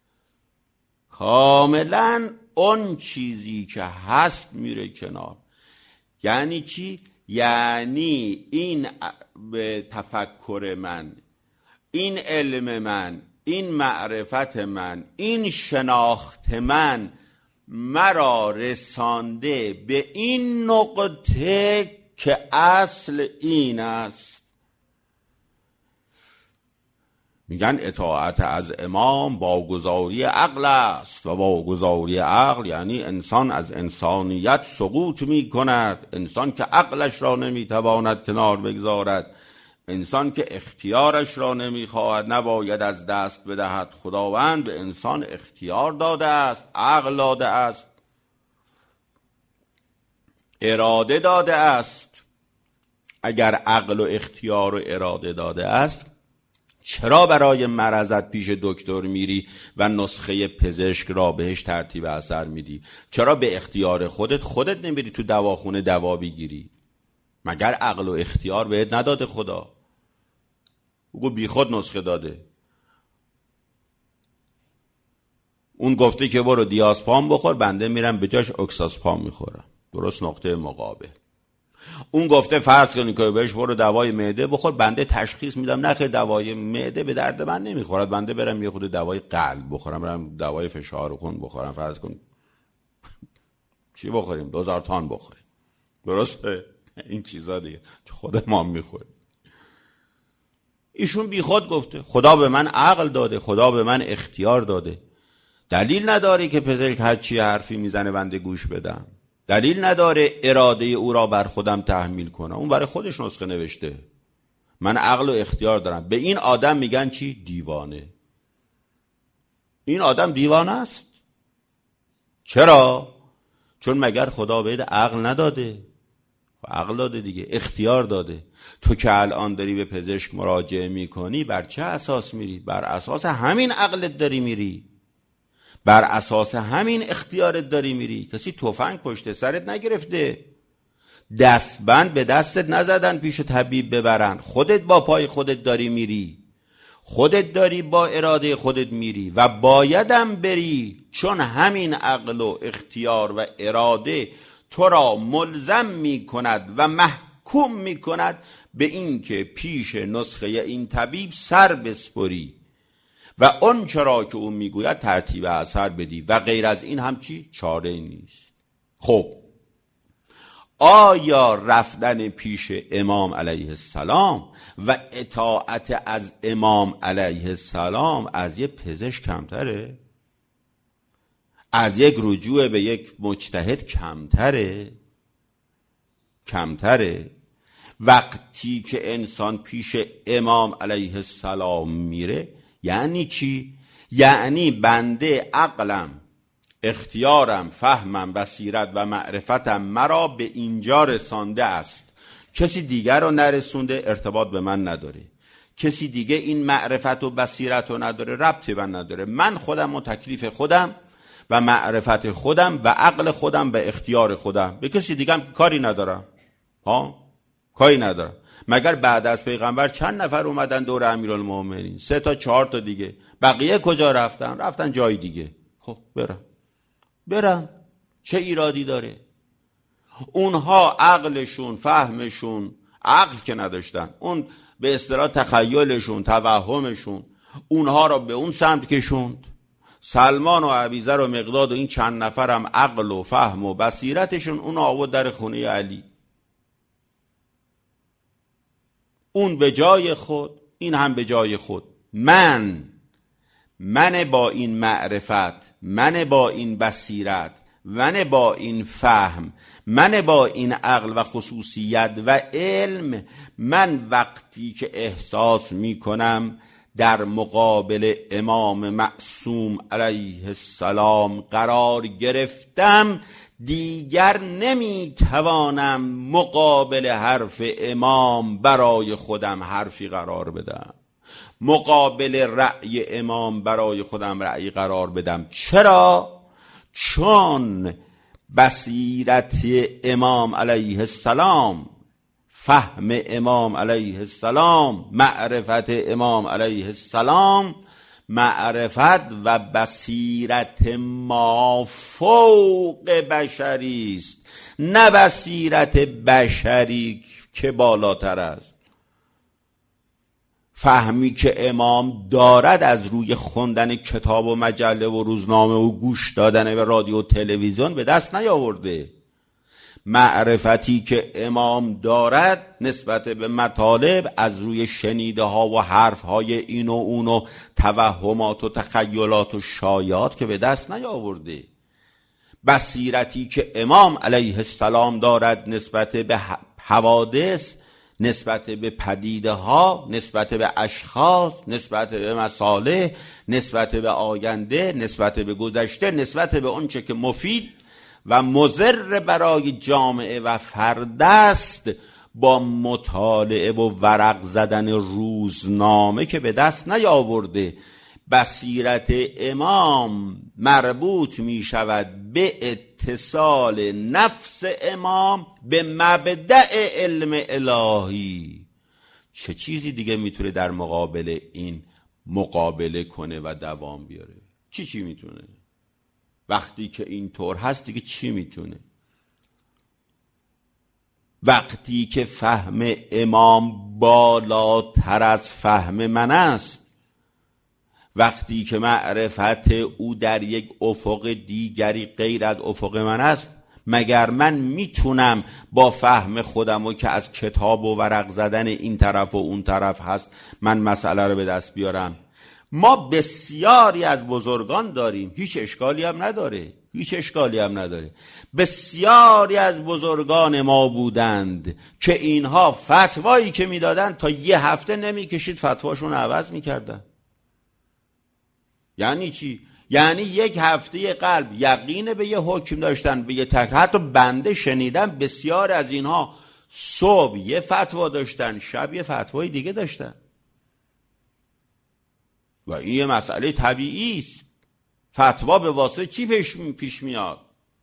کاملا اون چیزی که هست میره کنار. یعنی چی؟ یعنی این به تفکر من، این علم من، این معرفت من، این شناخت من مرا رسانده به این نقطه که اصل این است. میگن اطاعت از امام واگذاری عقل است و واگذاری عقل یعنی انسان از انسانیت سقوط می کند. انسان که عقلش را نمیتواند کنار بگذارد، انسان که اختیارش را نمیخواهد، نباید از دست بدهد. خداوند به انسان اختیار داده است، عقل داده است، اراده داده است. اگر عقل و اختیار و اراده داده است، چرا برای مرضت پیش دکتر میری و نسخه پزشک را بهش ترتیب اثر میدی؟ چرا به اختیار خودت خودت نمیری تو دواخونه دوا بگیری؟ مگر عقل و اختیار بهت نداده خدا؟ بگو بی خود نسخه داده. اون گفته که برو دیازپام بخور، بنده میرم به جاش اکساسپام میخورم. درست نقطه مقابل. اون گفته فرض کنید که بهش برو دوای معده بخور، بنده تشخیص میدم نه که دوای معده به درد من نمیخورد، بنده برم یه خود دوای قلب بخورم، برم دوای فشار خون بخورم. فرض کن چی بخوریم؟ دوزارتان بخوریم. درسته؟ این چیزا دیگه خود ما میخوریم. ایشون بی خود گفته خدا به من عقل داده، خدا به من اختیار داده. دلیل نداره که پزشک هر چی حرفی میزنه بنده گوش بدم. دلیل نداره اراده او را بر خودم تحمیل کنم. اون برای خودش نسخه نوشته. من عقل و اختیار دارم. به این آدم میگن چی؟ دیوانه. این آدم دیوانه است. چرا؟ چون مگر خدا بهت عقل نداده؟ عقل داده دیگه، اختیار داده. تو که الان داری به پزشک مراجعه میکنی، بر چه اساس میری؟ بر اساس همین عقلت داری میری، بر اساس همین اختیارت داری میری. کسی تفنگ پشت سرت نگرفته، دستبند به دستت نزدن پیش طبیب ببرن. خودت با پای خودت داری میری، خودت داری با اراده خودت میری و بایدم بری، چون همین عقل و اختیار و اراده تو را ملزم می کند و محکوم می کند به این که پیش نسخه این طبیب سر بسپری و اون چرا که اون میگوید ترتیب اثر بدی و غیر از این هم چی؟ چاره نیست. خب آیا رفتن پیش امام علیه السلام و اطاعت از امام علیه السلام از یه پزشک کمتره؟ از یک رجوع به یک مجتهد کمتره؟ کمتره. وقتی که انسان پیش امام علیه السلام میره یعنی چی؟ یعنی بنده عقلم، اختیارم، فهمم، بصیرت و معرفتم مرا به اینجا رسانده است. کسی دیگر رو نرسونده، ارتباط به من نداره. کسی دیگه این معرفت و بصیرت رو نداره، ربطی به من نداره. من خودم و تکلیف خودم و معرفت خودم و عقل خودم و اختیار خودم، به کسی دیگه هم کاری ندارم. ها؟ کاری ندارم. مگر بعد از پیغمبر چند نفر اومدن دور امیرالمومنین؟ سه تا چهار تا دیگه. بقیه کجا رفتن؟ رفتن جای دیگه. خب برم برم چه ایرادی داره؟ اونها عقلشون، فهمشون، عقل که نداشتن، اون به اصطلاح تخیلشون، توهمشون اونها را به اون سمت کشوند. سلمان و ابیذر و مقداد و این چند نفرم عقل و فهم و بصیرتشون اون آورد در خونه علی. اون به جای خود، این هم به جای خود. من من با این معرفت، من با این بصیرت، من با این فهم، من با این عقل و خصوصیت و علم، من وقتی که احساس می کنم در مقابل امام معصوم علیه السلام قرار گرفتم، دیگر نمی توانم مقابل حرف امام برای خودم حرفی قرار بدم، مقابل رأی امام برای خودم رأی قرار بدم. چرا؟ چون بصیرت امام علیه السلام، فهم امام علیه السلام، معرفت امام علیه السلام معرفت و بصیرت ما فوق بشری است، نه بصیرت بشری که بالاتر است. فهمی که امام دارد از روی خوندن کتاب و مجله و روزنامه و گوش دادن به رادیو و تلویزیون به دست نیاورده. معرفتی که امام دارد نسبت به مطالب از روی شنیده ها و حرف های این و اون و توهمات و تخیلات و شایعات که به دست نیاورده. بصیرتی که امام علیه السلام دارد نسبت به حوادث، نسبت به پدیده ها، نسبت به اشخاص، نسبت به مصالح، نسبت به آینده، نسبت به گذشته، نسبت به اونچه که مفید و مضر برای جامعه و فرد است، با مطالعه و ورق زدن روزنامه که به دست نیاورده. بصیرت امام مربوط می شود به اتصال نفس امام به مبدأ علم الهی. چه چیزی دیگه میتونه در مقابل این مقابله کنه و دوام بیاره؟ چی چی میتونه؟ وقتی که این طور هست دیگه چی میتونه؟ وقتی که فهم امام بالاتر از فهم من است، وقتی که معرفت او در یک افق دیگری غیر از افق من است، مگر من میتونم با فهم خودم و که از کتاب و ورق زدن این طرف و اون طرف هست من مسئله رو به دست بیارم؟ ما بسیاری از بزرگان داریم، هیچ اشکالی هم نداره، هیچ اشکالی هم نداره. بسیاری از بزرگان ما بودند که اینها فتوایی که میدادن تا یه هفته نمیکشید فتواشون عوض میکردن. یعنی چی؟ یعنی یک هفته قلب یقین به یه حکم داشتن، به یه تکرار. حتی بنده شنیدم بسیار از اینها صبح یه فتوا داشتن، شب یه فتوای دیگه داشتن و این یه مسئله طبیعی است. فتوا به واسطه چی پیش, پیش میاد؟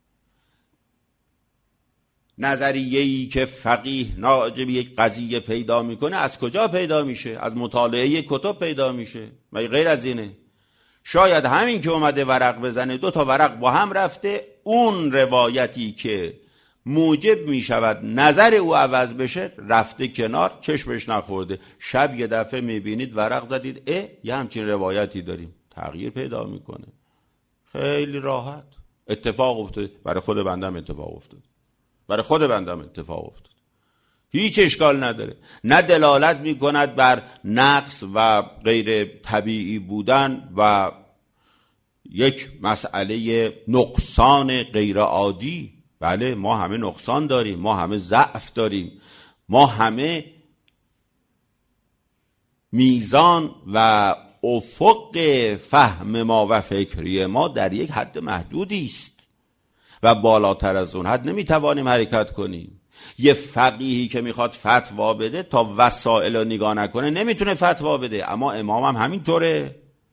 نظریه‌ای که فقیه راجع به یک قضیه پیدا میکنه از کجا پیدا میشه؟ از مطالعه کتب پیدا میشه و غیر از اینه. شاید همین که اومده ورق بزنه، دو تا ورق با هم رفته، اون روایتی که موجب میشود نظر او عوض بشه رفته کنار، چشمش نخورده. شب یه دفعه میبینید ورق زدید، اه یه همچین روایتی داریم، تغییر پیدا میکنه. خیلی راحت اتفاق افتاد. برای خود بندم اتفاق افتاد، برای خود بندم اتفاق افتاد. هیچ اشکال نداره. نه دلالت میکند بر نقص و غیر طبیعی بودن و یک مسئله نقصان غیر عادی. بله ما همه نقصان داریم، ما همه ضعف داریم، ما همه میزان و افق فهم ما و فکری ما در یک حد محدودی است و بالاتر از اون حد نمیتوانیم حرکت کنیم. یه فقیهی که میخواد فتوا بده تا وسائل رو نگاه نکنه نمیتونه فتوا بده. اما امام هم همینطوره،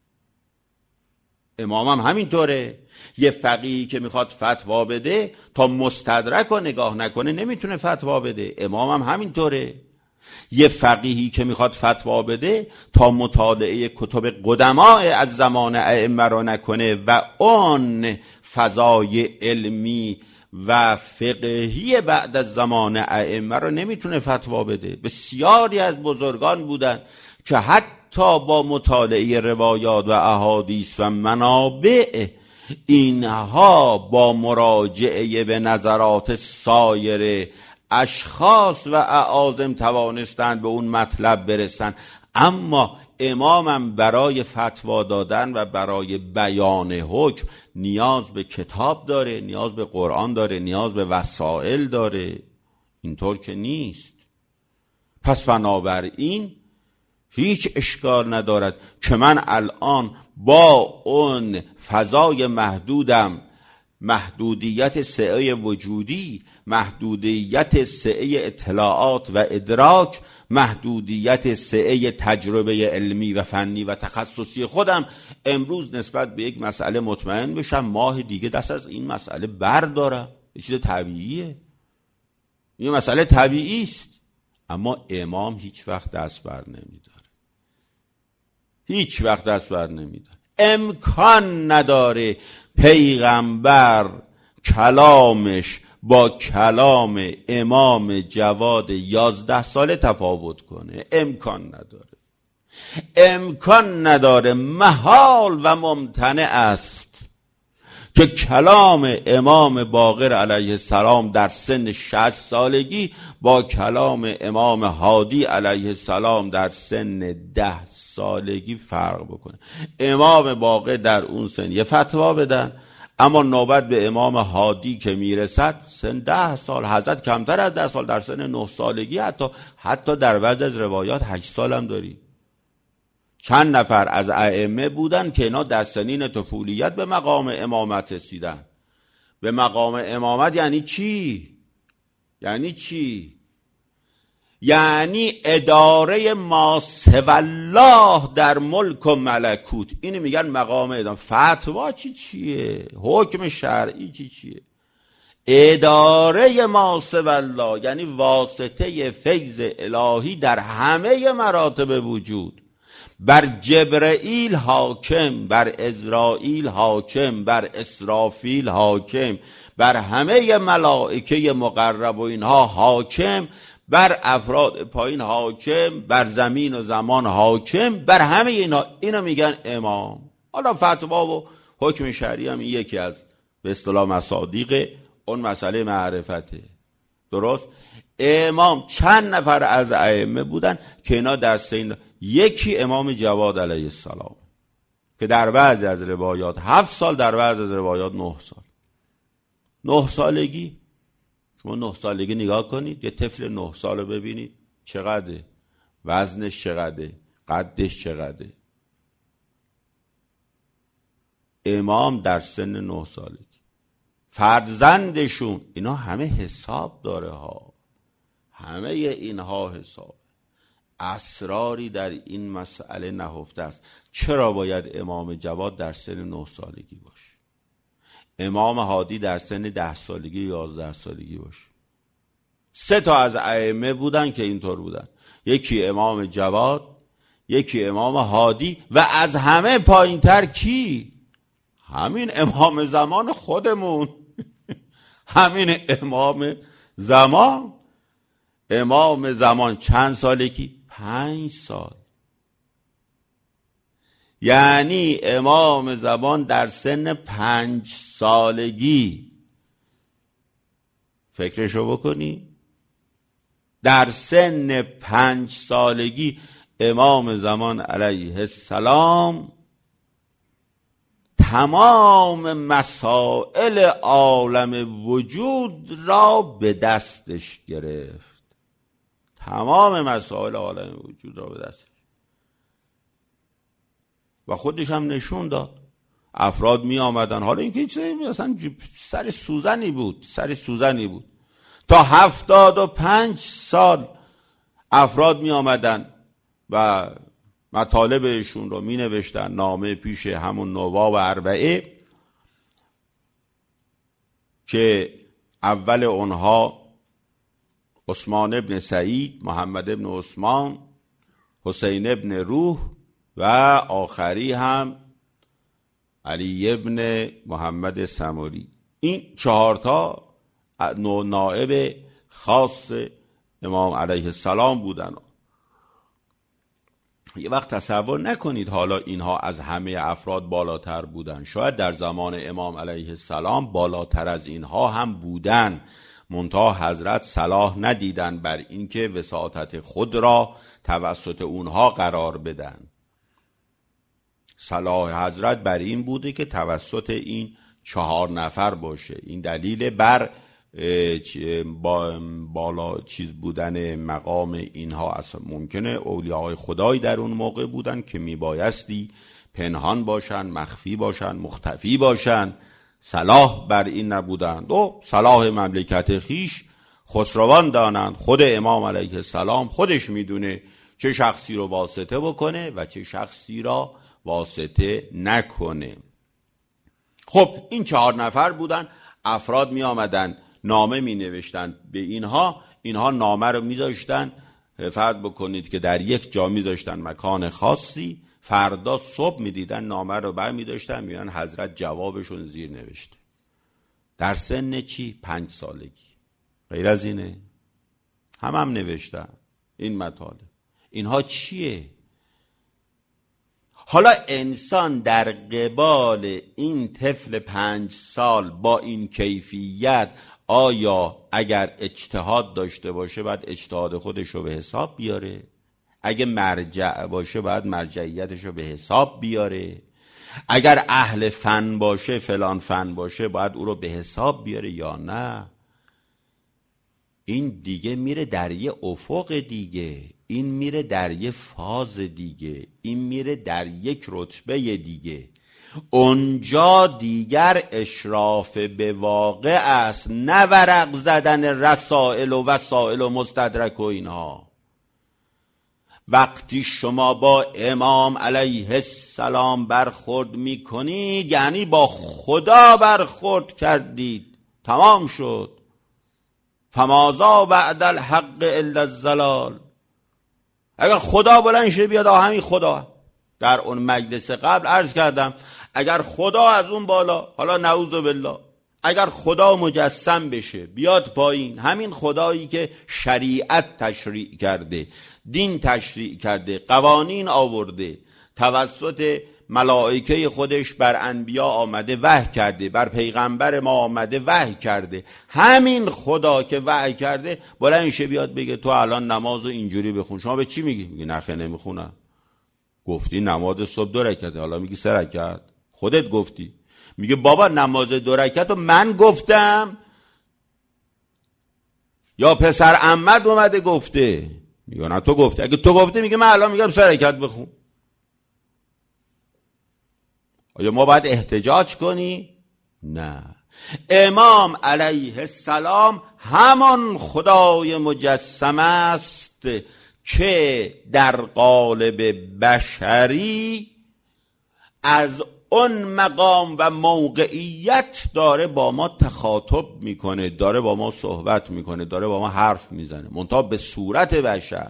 امام هم همینطوره. یه فقیهی که میخواد فتوا بده تا مستدرک رو نگاه نکنه نمیتونه فتوا بده. امام هم همینطوره. یه فقیهی که میخواد فتوا بده تا مطالعه کتب قدماء از زمان ائمه رو نکنه و اون فضای علمی و فقهی بعد از زمان ائمه رو نمیتونه فتوا بده. بسیاری از بزرگان بودن که حتی با مطالعه روایات و احادیث و منابع اینها با مراجعه به نظرات سایر اشخاص و اعاظم توانستند به اون مطلب برسن، اما امامم برای فتوا دادن و برای بیان حکم نیاز به کتاب داره، نیاز به قرآن داره، نیاز به وسائل داره. اینطور که نیست. پس بنابراین هیچ اشکال ندارد که من الان با اون فضای محدودم، محدودیت سعه وجودی، محدودیت سعه اطلاعات و ادراک، محدودیت سعه تجربه علمی و فنی و تخصصی خودم، امروز نسبت به یک مسئله مطمئن بشم، ماه دیگه دست از این مسئله بردارم. یه چیز طبیعیه، یه مسئله طبیعی است. اما امام هیچ وقت دست بر نمیداره، هیچ وقت دست بر نمیداره. امکان نداره پیغمبر کلامش با کلام امام جواد یازده ساله تفاوت کنه. امکان نداره، امکان نداره. محال و ممتنع است که کلام امام باقر علیه السلام در سن شصت سالگی با کلام امام هادی علیه السلام در سن ده سالگی فرق بکنه. امام باقر در اون سن یه فتوا بدن، اما نوبت به امام هادی که میرسد سن ده سال، حضرت کمتر از ده سال، در سن نه سالگی حتی حتی در بعض از روایات هشت سال هم داری. چند نفر از ائمه بودن که اینا در سنین طفولیت به مقام امامت رسیدن. به مقام امامت یعنی چی؟ یعنی چی؟ یعنی اداره ما سوی الله در ملک و ملکوت. اینو میگن مقام اداره. فتوا چی چیه؟ حکم شرعی چی چیه؟ اداره ما سوی الله یعنی واسطه فیض الهی در همه مراتب وجود. بر جبرائیل حاکم، بر عزرائیل حاکم، بر اسرافیل حاکم، بر همه ملائکه مقرب و اینها حاکم، بر افراد پایین حاکم، بر زمین و زمان حاکم، بر همه اینا. اینا میگن امام. حالا فتوا و حکم شرعی هم یکی از به اصطلاح مصادیق اون مسئله معرفته. درست؟ امام چند نفر از ائمه بودن که اینا دسته این. یکی امام جواد علیه السلام که در بعضی از روایات هفت سال، در بعضی از روایات نه سال. نه سالگی، شما نه سالگی نگاه کنید، یه طفل نه سال رو ببینید چقدره، وزنش چقدره، قدش چقدره. امام در سن نه سالگی، فرزندشون، اینا همه حساب داره ها، همه اینها حساب. اسراری در این مسئله نهفته است. چرا باید امام جواد در سن نه سالگی باشه؟ امام هادی در سن ده سالگی یازده سالگی باشه؟ سه تا از ائمه بودن که اینطور بودن، یکی امام جواد، یکی امام هادی، و از همه پایینتر کی؟ همین امام زمان خودمون همین امام زمان. امام زمان چند سالگی؟ پنج سال. یعنی امام زمان در سن پنج سالگی، فکرشو بکنی، در سن پنج سالگی امام زمان علیه السلام تمام مسائل عالم وجود را به دستش گرفت. تمام مسائل عالم وجود را به دستش و خودش هم نشون داد. افراد می آمدن، حالا این که چیزی مثلا سر سوزنی بود، سر سوزنی بود. تا هفتاد و پنج سال افراد می آمدن و مطالبشون رو می نوشتن، نامه پیش همون نواب اربعه که اول اونها عثمان ابن سعید، محمد ابن عثمان، حسین ابن روح و آخری هم علی ابن محمد سمری. این چهارتا نائب خاص امام علیه السلام بودن. یه وقت تصور نکنید حالا اینها از همه افراد بالاتر بودن. شاید در زمان امام علیه السلام بالاتر از اینها هم بودن، منتها حضرت صلاح ندیدن بر اینکه وساطت خود را توسط اونها قرار بدن. صلاح حضرت بر این بوده که توسط این چهار نفر باشه. این دلیل بر با بالا چیز بودن مقام اینها اصلا ممکنه اولیاء خدای در اون موقع بودن که میبایستی پنهان باشن، مخفی باشن، مختفی باشن. صلاح بر این نبودند و صلاح مملکت خیش خسروان دانند. خود امام علیه السلام خودش میدونه چه شخصی رو واسطه بکنه و چه شخصی را واسطه نکنه. خب این چهار نفر بودن. افراد می آمدن نامه می نوشتن به اینها، اینها نامه رو می داشتن، فرض بکنید که در یک جا می داشتن مکان خاصی، فردا صبح می دیدن نامه رو بر می داشتن، می دیدن حضرت جوابشون زیر نوشته. در سن چی؟ پنج سالگی. غیر از اینه هم هم نوشتن این مطالب. اینها چیه؟ حالا انسان در قبال این طفل پنج سال با این کیفیت، آیا اگر اجتهاد داشته باشه باید اجتهاد خودش رو به حساب بیاره؟ اگه مرجع باشه باید مرجعیتش رو به حساب بیاره؟ اگر اهل فن باشه، فلان فن باشه، باید او رو به حساب بیاره یا نه؟ این دیگه میره در یه افق دیگه، این میره در یه فاز دیگه، این میره در یک رتبه دیگه. اونجا دیگر اشراف به واقع است، نه ورق زدن رسائل و وسائل و مستدرک و اینها. وقتی شما با امام علیه السلام برخورد میکنید یعنی با خدا برخورد کردید، تمام شد. فماذا بعد الحق الا الضلال. اگر خدا بلند شه بیاد، همین خدا، در اون مجلس قبل عرض کردم اگر خدا از اون بالا، حالا نعوذ بالله، اگر خدا مجسم بشه بیاد پایین، همین خدایی که شریعت تشریع کرده، دین تشریع کرده، قوانین آورده، توسط ملائکه خودش بر انبیا آمده وحی کرده، بر پیغمبر ما آمده وحی کرده، همین خدا که وحی کرده بلند شه بیاد بگه تو الان نمازو اینجوری بخون. شما به چی میگی؟ میگی نخه نمیخونم. گفتی نماز صبح دو رکعته، حالا میگی سه رکعت. خودت گفتی. میگه بابا نماز دو رکعت رو من گفتم یا پسر عمت اومده گفته؟ میگه نه تو گفتی. اگه تو گفتی میگه من الان میگم سه رکعت بخون. آیا ما باید احتجاج کنی؟ نه. امام علیه السلام همان خدای مجسم است که در قالب بشری از اون مقام و موقعیت داره با ما تخاطب میکنه، داره با ما صحبت میکنه، داره با ما حرف میزنه، منتها به صورت بشر.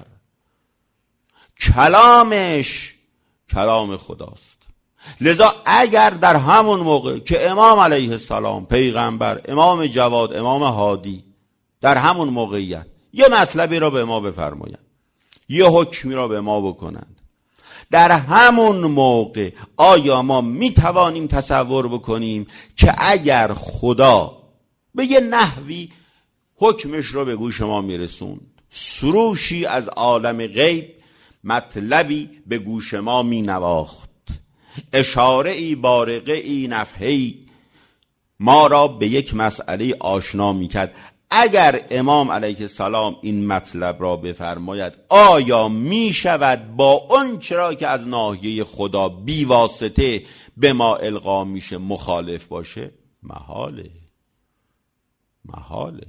کلامش کلام خداست. لذا اگر در همون موقع که امام علیه السلام، پیغمبر، امام جواد، امام هادی در همون موقعیت یه مطلبی را به ما بفرمایند، یه حکمی را به ما بکنند، در همون موقع آیا ما میتوانیم تصور بکنیم که اگر خدا به یه نحوی حکمش رو به گوش ما میرسوند، سروشی از عالم غیب مطلبی به گوش ما مینواخت، اشاره ای، بارقه ای، نفحه‌ای ما را به یک مسئله آشنا میکرد، اگر امام علیه السلام این مطلب را بفرماید آیا می شود با اون چرا که از ناحیه خدا بی واسطه به ما القا میشه مخالف باشه؟ محاله. محاله.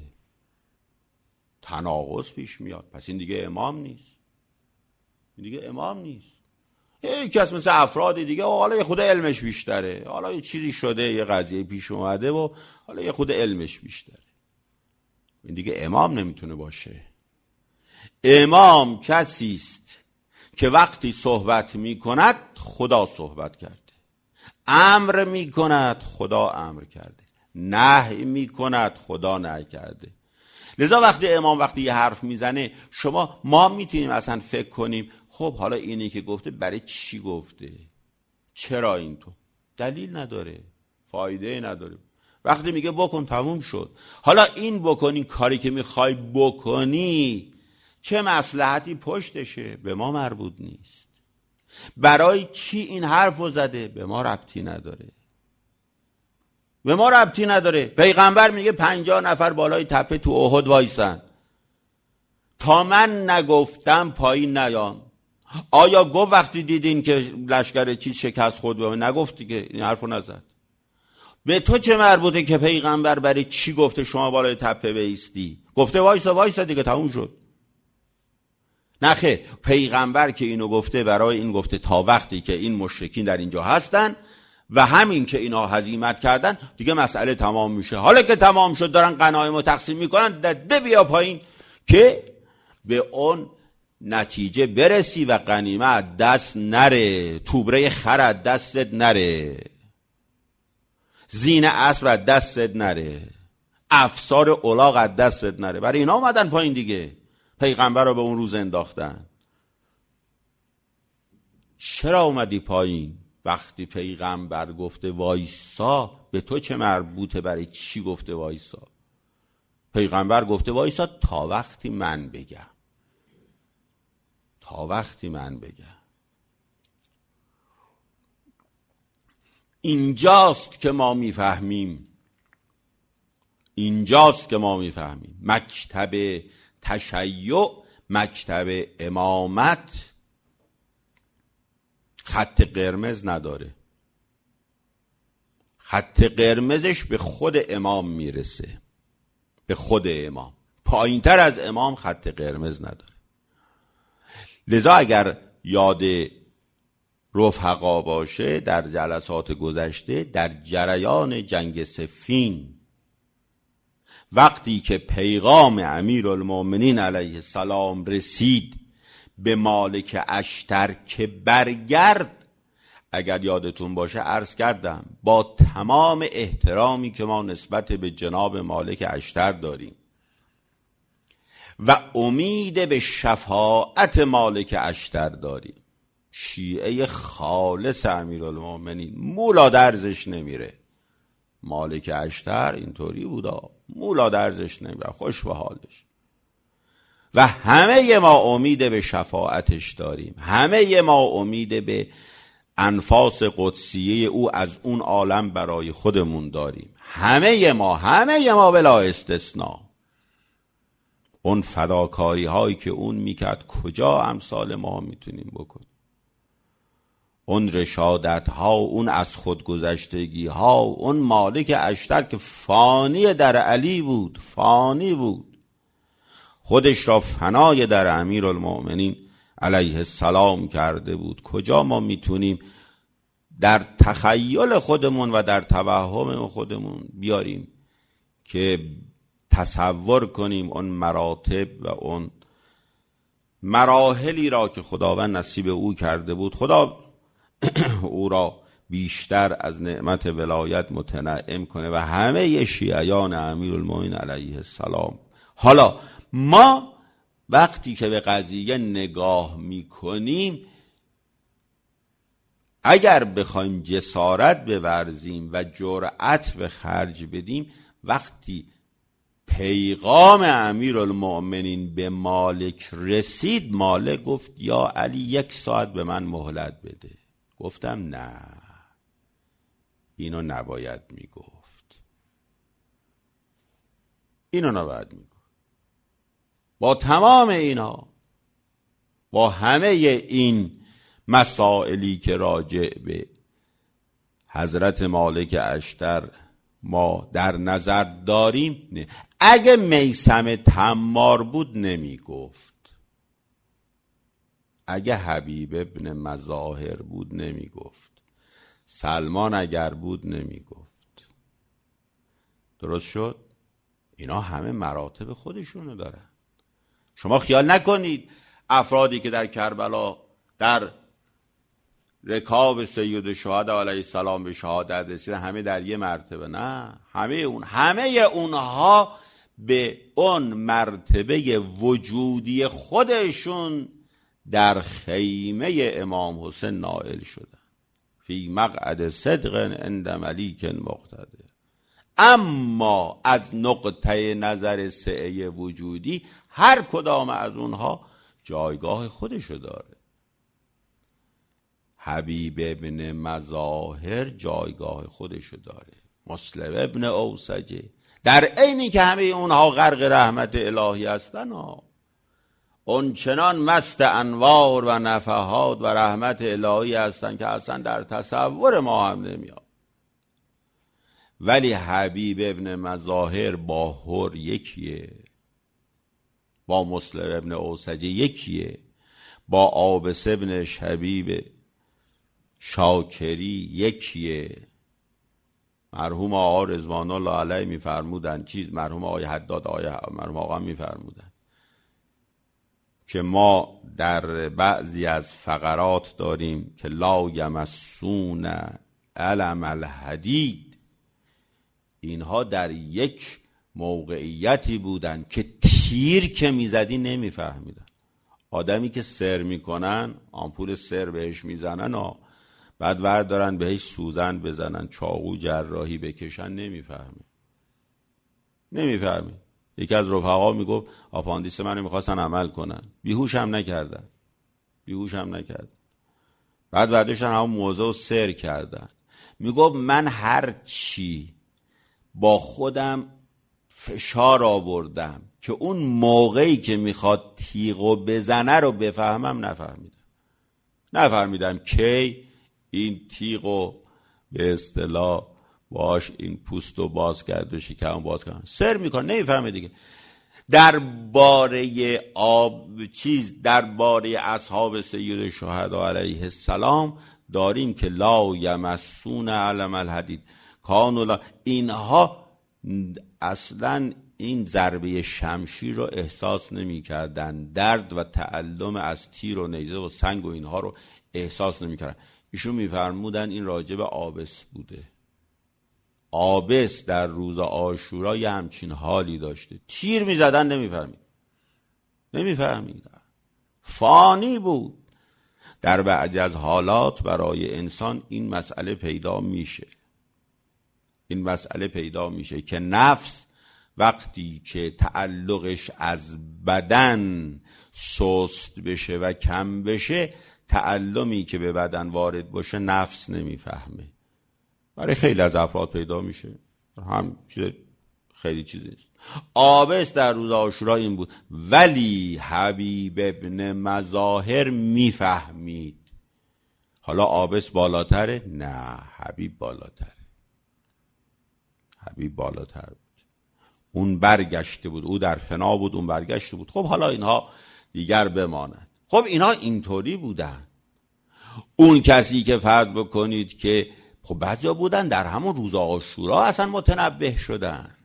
تناقض پیش میاد. پس این دیگه امام نیست. این دیگه امام نیست. یه کس مثل افراد دیگه حالا یه خود علمش بیشتره، حالا یه چیزی شده، یه قضیه پیش اومده و حالا یه خود علمش بیشتره. این دیگه امام نمیتونه باشه. امام کسی است که وقتی صحبت میکند خدا صحبت کرده، امر میکند خدا امر کرده، نهی میکند خدا نکرده. لذا وقتی امام وقتی یه حرف میزنه، شما ما میتونیم اصلا فکر کنیم خب حالا اینی که گفته برای چی گفته، چرا این تو، دلیل نداره، فایده نداره. وقتی میگه بکن تموم شد. حالا این بکنی، کاری که میخوای بکنی چه مصلحتی پشتشه به ما مربوط نیست. برای چی این حرفو زده به ما ربطی نداره، به ما ربطی نداره. پیغمبر میگه پنجاه نفر بالای تپه تو احد وایسن تا من نگفتم پایین نیان. آیا گفت وقتی دیدین که لشکر چیز شکست خود به نگفتی که این حرفو نزد؟ به تو چه مربوطه که پیغمبر برای چی گفته شما بالای تپه بایستی؟ گفته وایسا وایسا دیگه تموم شد. نخه پیغمبر که اینو گفته برای این گفته تا وقتی که این مشرکین در اینجا هستن و همین که اینا هزیمت کردن دیگه مسئله تمام میشه. حالا که تمام شد دارن غنایم رو تقسیم میکنن، ده بیا پایین که به اون نتیجه برسی و غنیمت دست نره، توبره خر دستت نره، زین اسب دستت نره، افسار الاغ دستت نره. برای اینا اومدن پایین دیگه، پیغمبر رو به اون روز انداختن. چرا اومدی پایین؟ وقتی پیغمبر گفته وایسا، به تو چه مربوطه برای چی گفته وایسا؟ پیغمبر گفته وایسا تا وقتی من بگم، تا وقتی من بگم. اینجاست که ما میفهمیم، اینجاست که ما میفهمیم مکتب تشیع، مکتب امامت خط قرمز نداره. خط قرمزش به خود امام میرسه، به خود امام. پایین تر از امام خط قرمز نداره. لذا اگر یاد رفقا باشه، در جلسات گذشته در جریان جنگ صفین وقتی که پیغام امیرالمومنین علیه السلام رسید به مالک اشتر که برگرد، اگر یادتون باشه عرض کردم با تمام احترامی که ما نسبت به جناب مالک اشتر داریم و امید به شفاعت مالک اشتر داریم، شیعه خالص امیرالمومنین مولا درزش نمیره. مالک اشتر اینطوری بودا، مولا درزش نمیره، خوش به حالش. و همه ما امید به شفاعتش داریم، همه ما امید به انفاس قدسیه او از اون عالم برای خودمون داریم، همه ما، همه ما بلا استثناء. اون فداکاری هایی که اون میکرد کجا امثال ما میتونیم بکنیم؟ اون رشادت ها، اون از خودگذشتگی ها، اون مالک اشتر که فانی در علی بود، فانی بود، خودش را فنای در امیرالمومنین علیه السلام کرده بود. کجا ما میتونیم در تخیل خودمون و در توهم خودمون بیاریم که تصور کنیم اون مراتب و اون مراحلی را که خداوند نصیب او کرده بود. خدا او را بیشتر از نعمت ولایت متنعم کنه و همه شیعیان امیرالمومنین علیه السلام. حالا ما وقتی که به قضیه نگاه میکنیم، اگر بخوایم جسارت بورزیم و جرأت به خرج بدیم، وقتی پیغام امیرالمومنین به مالک رسید، مالک گفت یا علی یک ساعت به من مهلت بده. گفتم نه، اینو نباید میگفت، اینو نباید میگفت. با تمام اینا، با همه این مسائلی که راجع به حضرت مالک اشتر ما در نظر داریم، نه. اگه میثم تمار بود نمی گفت، اگه حبیب ابن مظاهر بود نمی گفت، سلمان اگر بود نمی گفت. درست شد؟ اینا همه مراتب خودشونو دارن. شما خیال نکنید افرادی که در کربلا در رکاب سید الشهدا علیه السلام به شهادت رسیدن همه در یه مرتبه، نه، همه اون همه اونها به اون مرتبه وجودی خودشون در خیمه امام حسین نائل شدن، فی مقعد صدق عند ملیک مقتدر. اما از نقطه نظر سعه وجودی هر کدام از اونها جایگاه خودشو داره. حبیب ابن مظاهر جایگاه خودشو داره، مسلم ابن اوسجه، در عینی که همه اونها غرق رحمت الهی هستن ها، اون چنان مست انوار و نفحات و رحمت الهی هستن که اصلا در تصور ما هم نمیاد. ولی حبیب ابن مظاهر با هر یکیه، با مسلم ابن اوسجه یکیه، با عابس ابن شبیب شاکری یکیه. مرحوم آقا رضوان الله علیه میفرمودن چیز، مرحوم آقای حداد آقای مرحوم آقا میفرمودن که ما در بعضی از فقرات داریم که لا یمسون علم الحدید، اینها در یک موقعیتی بودن که تیر که میزدی نمیفهمیدن. آدمی که سر میکنن، آمپول سر بهش میزنن و بعد وردارن بهش سوزن بزنن، چاقو جراحی بکشن، نمیفهمه نمیفهمه یکی از رفقا میگفت آپاندیس منو میخواستن عمل کنن، بیهوش هم نکردن بیهوش هم نکردن بعد ورداشتن همون موضوع سر کردن. میگفت من هر چی با خودم فشار آوردم که اون موقعی که میخواد تیغو بزنه رو بفهمم، نفهمیدم نفهمیدم کی این تیغو به اصطلاح باش این پوستو باز کرد و شکم باز کرد، سر میکنه نمیفهمه دیگه. در باره آب چیز در باره اصحاب سید الشهدا علیه السلام داریم که لا یمسون علم الحدید کانولا، اینها اصلا این ضربه شمشیر رو احساس نمی کردن، درد و تعلم از تیر و نیزه و سنگ و اینها رو احساس نمی کردن. ایشون میفرمودن این راجب عابس بوده. عابس در روز عاشورا یه همچین حالی داشته، تیر میزدن نمیفهمید نمیفهمیدن فانی بود. در بعضی از حالات برای انسان این مسئله پیدا میشه این مسئله پیدا میشه که نفس وقتی که تعلقش از بدن سست بشه و کم بشه، تعلمی که به بدن وارد باشه نفس نمیفهمه. برای خیلی از افراد پیدا میشه، هم چیز خیلی چیزی. عابس در روز عاشورا این بود، ولی حبیب ابن مظاهر میفهمید. حالا عابس بالاتره؟ نه، حبیب بالاتره. حبیب بالاتر بود. اون برگشته بود، او در فنا بود، اون برگشته بود. خب حالا اینها دیگر بماند. خب اینها اینطوری بودن. اون کسی که فرض بکنید که خب بعضیا بودن در همون روز عاشورا اصلا متنبه شدن،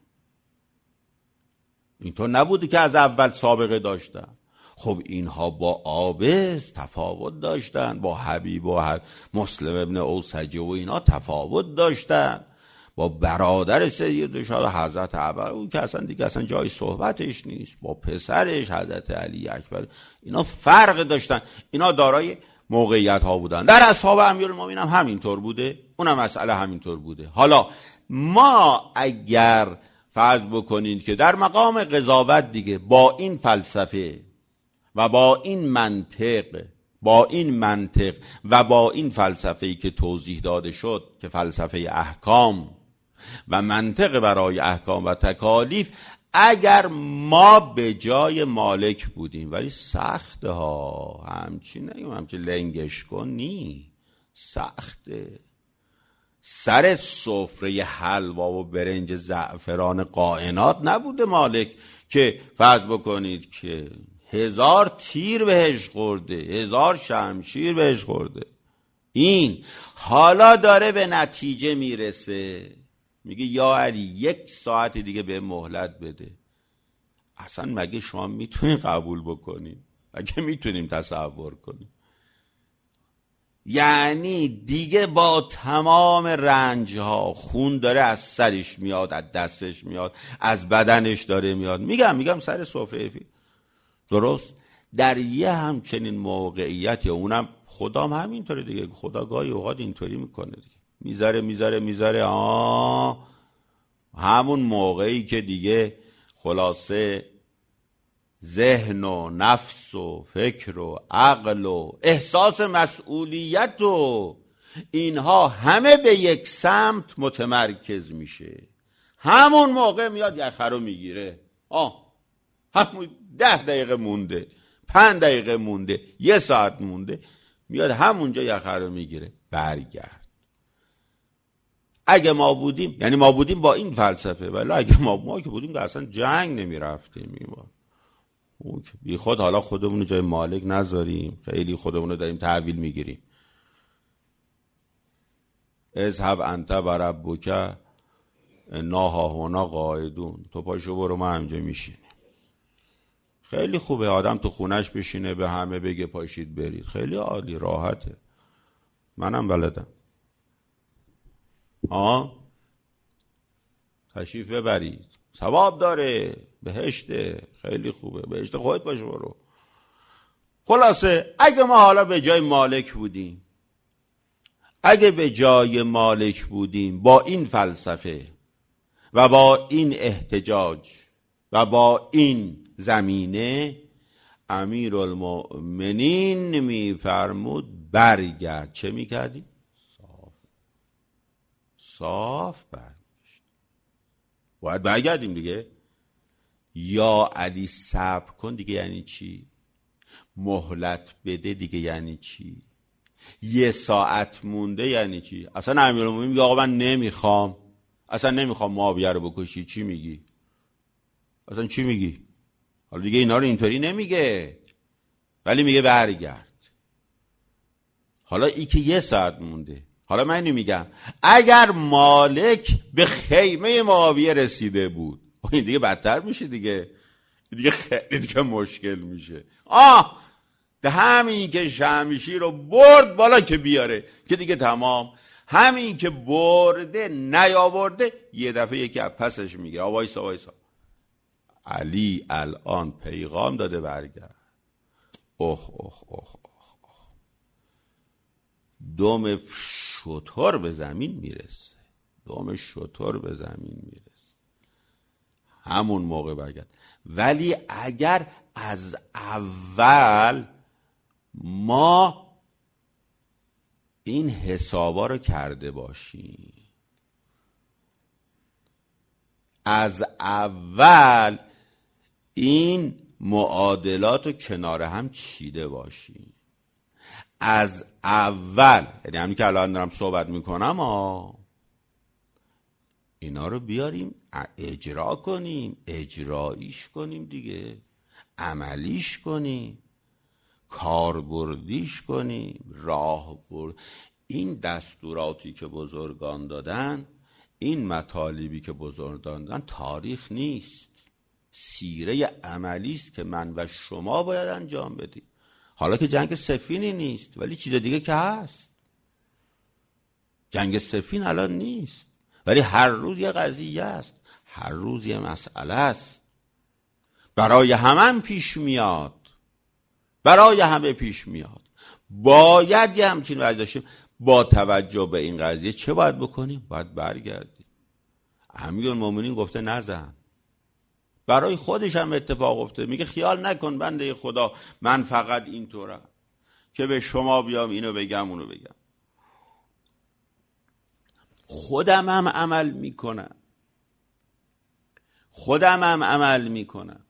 اینطور نبوده که از اول سابقه داشتن. خب اینها با عابس تفاوت داشتن، با حبیب و حبیب مسلم ابن اوسجه و اینا تفاوت داشتن، با برادر سید الشهدا حضرت ابر، اون که اصلا دیگه اصلا جای صحبتش نیست، با پسرش حضرت علی اکبر، اینا فرق داشتن. اینا دارای موقعیت ها بودن. در اصحاب امیرالمومنین هم همینطور بوده، اونم مسئله همینطور بوده. حالا ما اگر فرض بکنید که در مقام قضاوت دیگه با این فلسفه و با این منطق با این منطق و با این فلسفه‌ای که توضیح داده شد که فلسفه احکام و منطق برای احکام و تکالیف، اگر ما به جای مالک بودیم، ولی سخته ها، همچین نگیم همچین لنگش کن نی، سخته. سر سفره حلوا و برنج زعفران قائنات نبوده مالک که فرض بکنید که هزار تیر بهش خورده، هزار شمشیر بهش خورده. این حالا داره به نتیجه میرسه، میگه یا علی یک ساعت دیگه به مهلت بده. اصلا مگه شما میتونین قبول بکنین؟ مگه میتونیم تصور کنیم؟ یعنی دیگه با تمام رنجها، خون داره از سرش میاد، از دستش میاد، از بدنش داره میاد، میگم میگم سر سفره فیل. درست در یه همچنین موقعیت، یا اونم خدام همینطوره دیگه، خدا گاهی اوقات اینطوری میکنه دیگه، میذاره میذاره میذاره آه همون موقعی که دیگه خلاصه ذهن و نفس و فکر و عقل و احساس مسئولیت و اینها همه به یک سمت متمرکز میشه، همون موقع میاد یخه رو میگیره. آه همون ده دقیقه مونده، پنج دقیقه مونده، یه ساعت مونده، میاد همونجا یخه رو میگیره. برگرد. اگه ما بودیم، یعنی ما بودیم با این فلسفه، ولی اگه ما ما که بودیم که اصلا جنگ نمیرفتیم. بی خود حالا خودمون جای مالک نذاریم، خیلی خودمون رو داریم تحویل میگیریم. اذهب انت و ربک انا هاهنا قاعدون، تو پاشو برو ما همینجا میشینیم. خیلی خوبه آدم تو خونش بشینه به همه بگه پاشید برید، خیلی عالی، راحته، منم بلدم. آه تشریف ببرید، ثواب داره، بهشته، خیلی خوبه، بهشت خودت باشه برو. خلاصه اگه ما حالا به جای مالک بودیم، اگه به جای مالک بودیم با این فلسفه و با این احتجاج و با این زمینه، امیرالمؤمنین میفرمود برگرد. چه میکردی؟ صاف صاف برگشت. باید برگردیم دیگه. یا علی صبر کن دیگه یعنی چی؟ مهلت بده دیگه یعنی چی؟ یه ساعت مونده یعنی چی؟ اصلا امیرالمومنین میگه آقا من نمیخوام، اصلا نمیخوام معاویه رو بکشی. چی میگی؟ اصلا چی میگی؟ حالا دیگه اینا رو اینطوری نمیگه، ولی میگه برگرد. حالا ای که یه ساعت مونده، حالا من اینو میگم اگر مالک به خیمه معاویه رسیده بود، این دیگه بدتر میشه دیگه، دیگه خیلی دیگه مشکل میشه. آه ده همین که شمشیر رو برد بالا که بیاره که دیگه تمام. همین که برده نیاورده یه دفعه یکی از پسش میگه وایسا وایسا، علی الان پیغام داده برگرد. اوه اوه اوه اوه اوه، دم شتر به زمین میرسه، دم شتر به زمین میرسه، همون موقع برگرد. ولی اگر از اول ما این حسابا رو کرده باشیم، از اول این معادلات رو کنار هم چیده باشیم، از اول، یعنی همین که الان دارم صحبت میکنم آه اینا رو بیاریم اجرا کنیم، اجراییش کنیم دیگه، عملیش کنیم، کاربردیش کنیم، راه برد. این دستوراتی که بزرگان دادن، این مطالبی که بزرگان دادن تاریخ نیست، سیره عملی است که من و شما باید انجام بدیم. حالا که جنگ سفینی نیست، ولی چیز دیگه که هست. جنگ سفین الان نیست، ولی هر روز یه قضیه است، هر روز یه مسئله است، برای همه پیش میاد، برای همه پیش میاد. باید یه همچین وضعی داشتیم. با توجه به این قضیه چه باید بکنیم؟ باید برگردیم. امیرالمومنین گفته نزن، برای خودش هم اتفاق افتاده. میگه خیال نکن بنده خدا من فقط اینطورم که به شما بیام اینو بگم اونو بگم، خودم هم عمل میکنم، خودم هم عمل میکنم.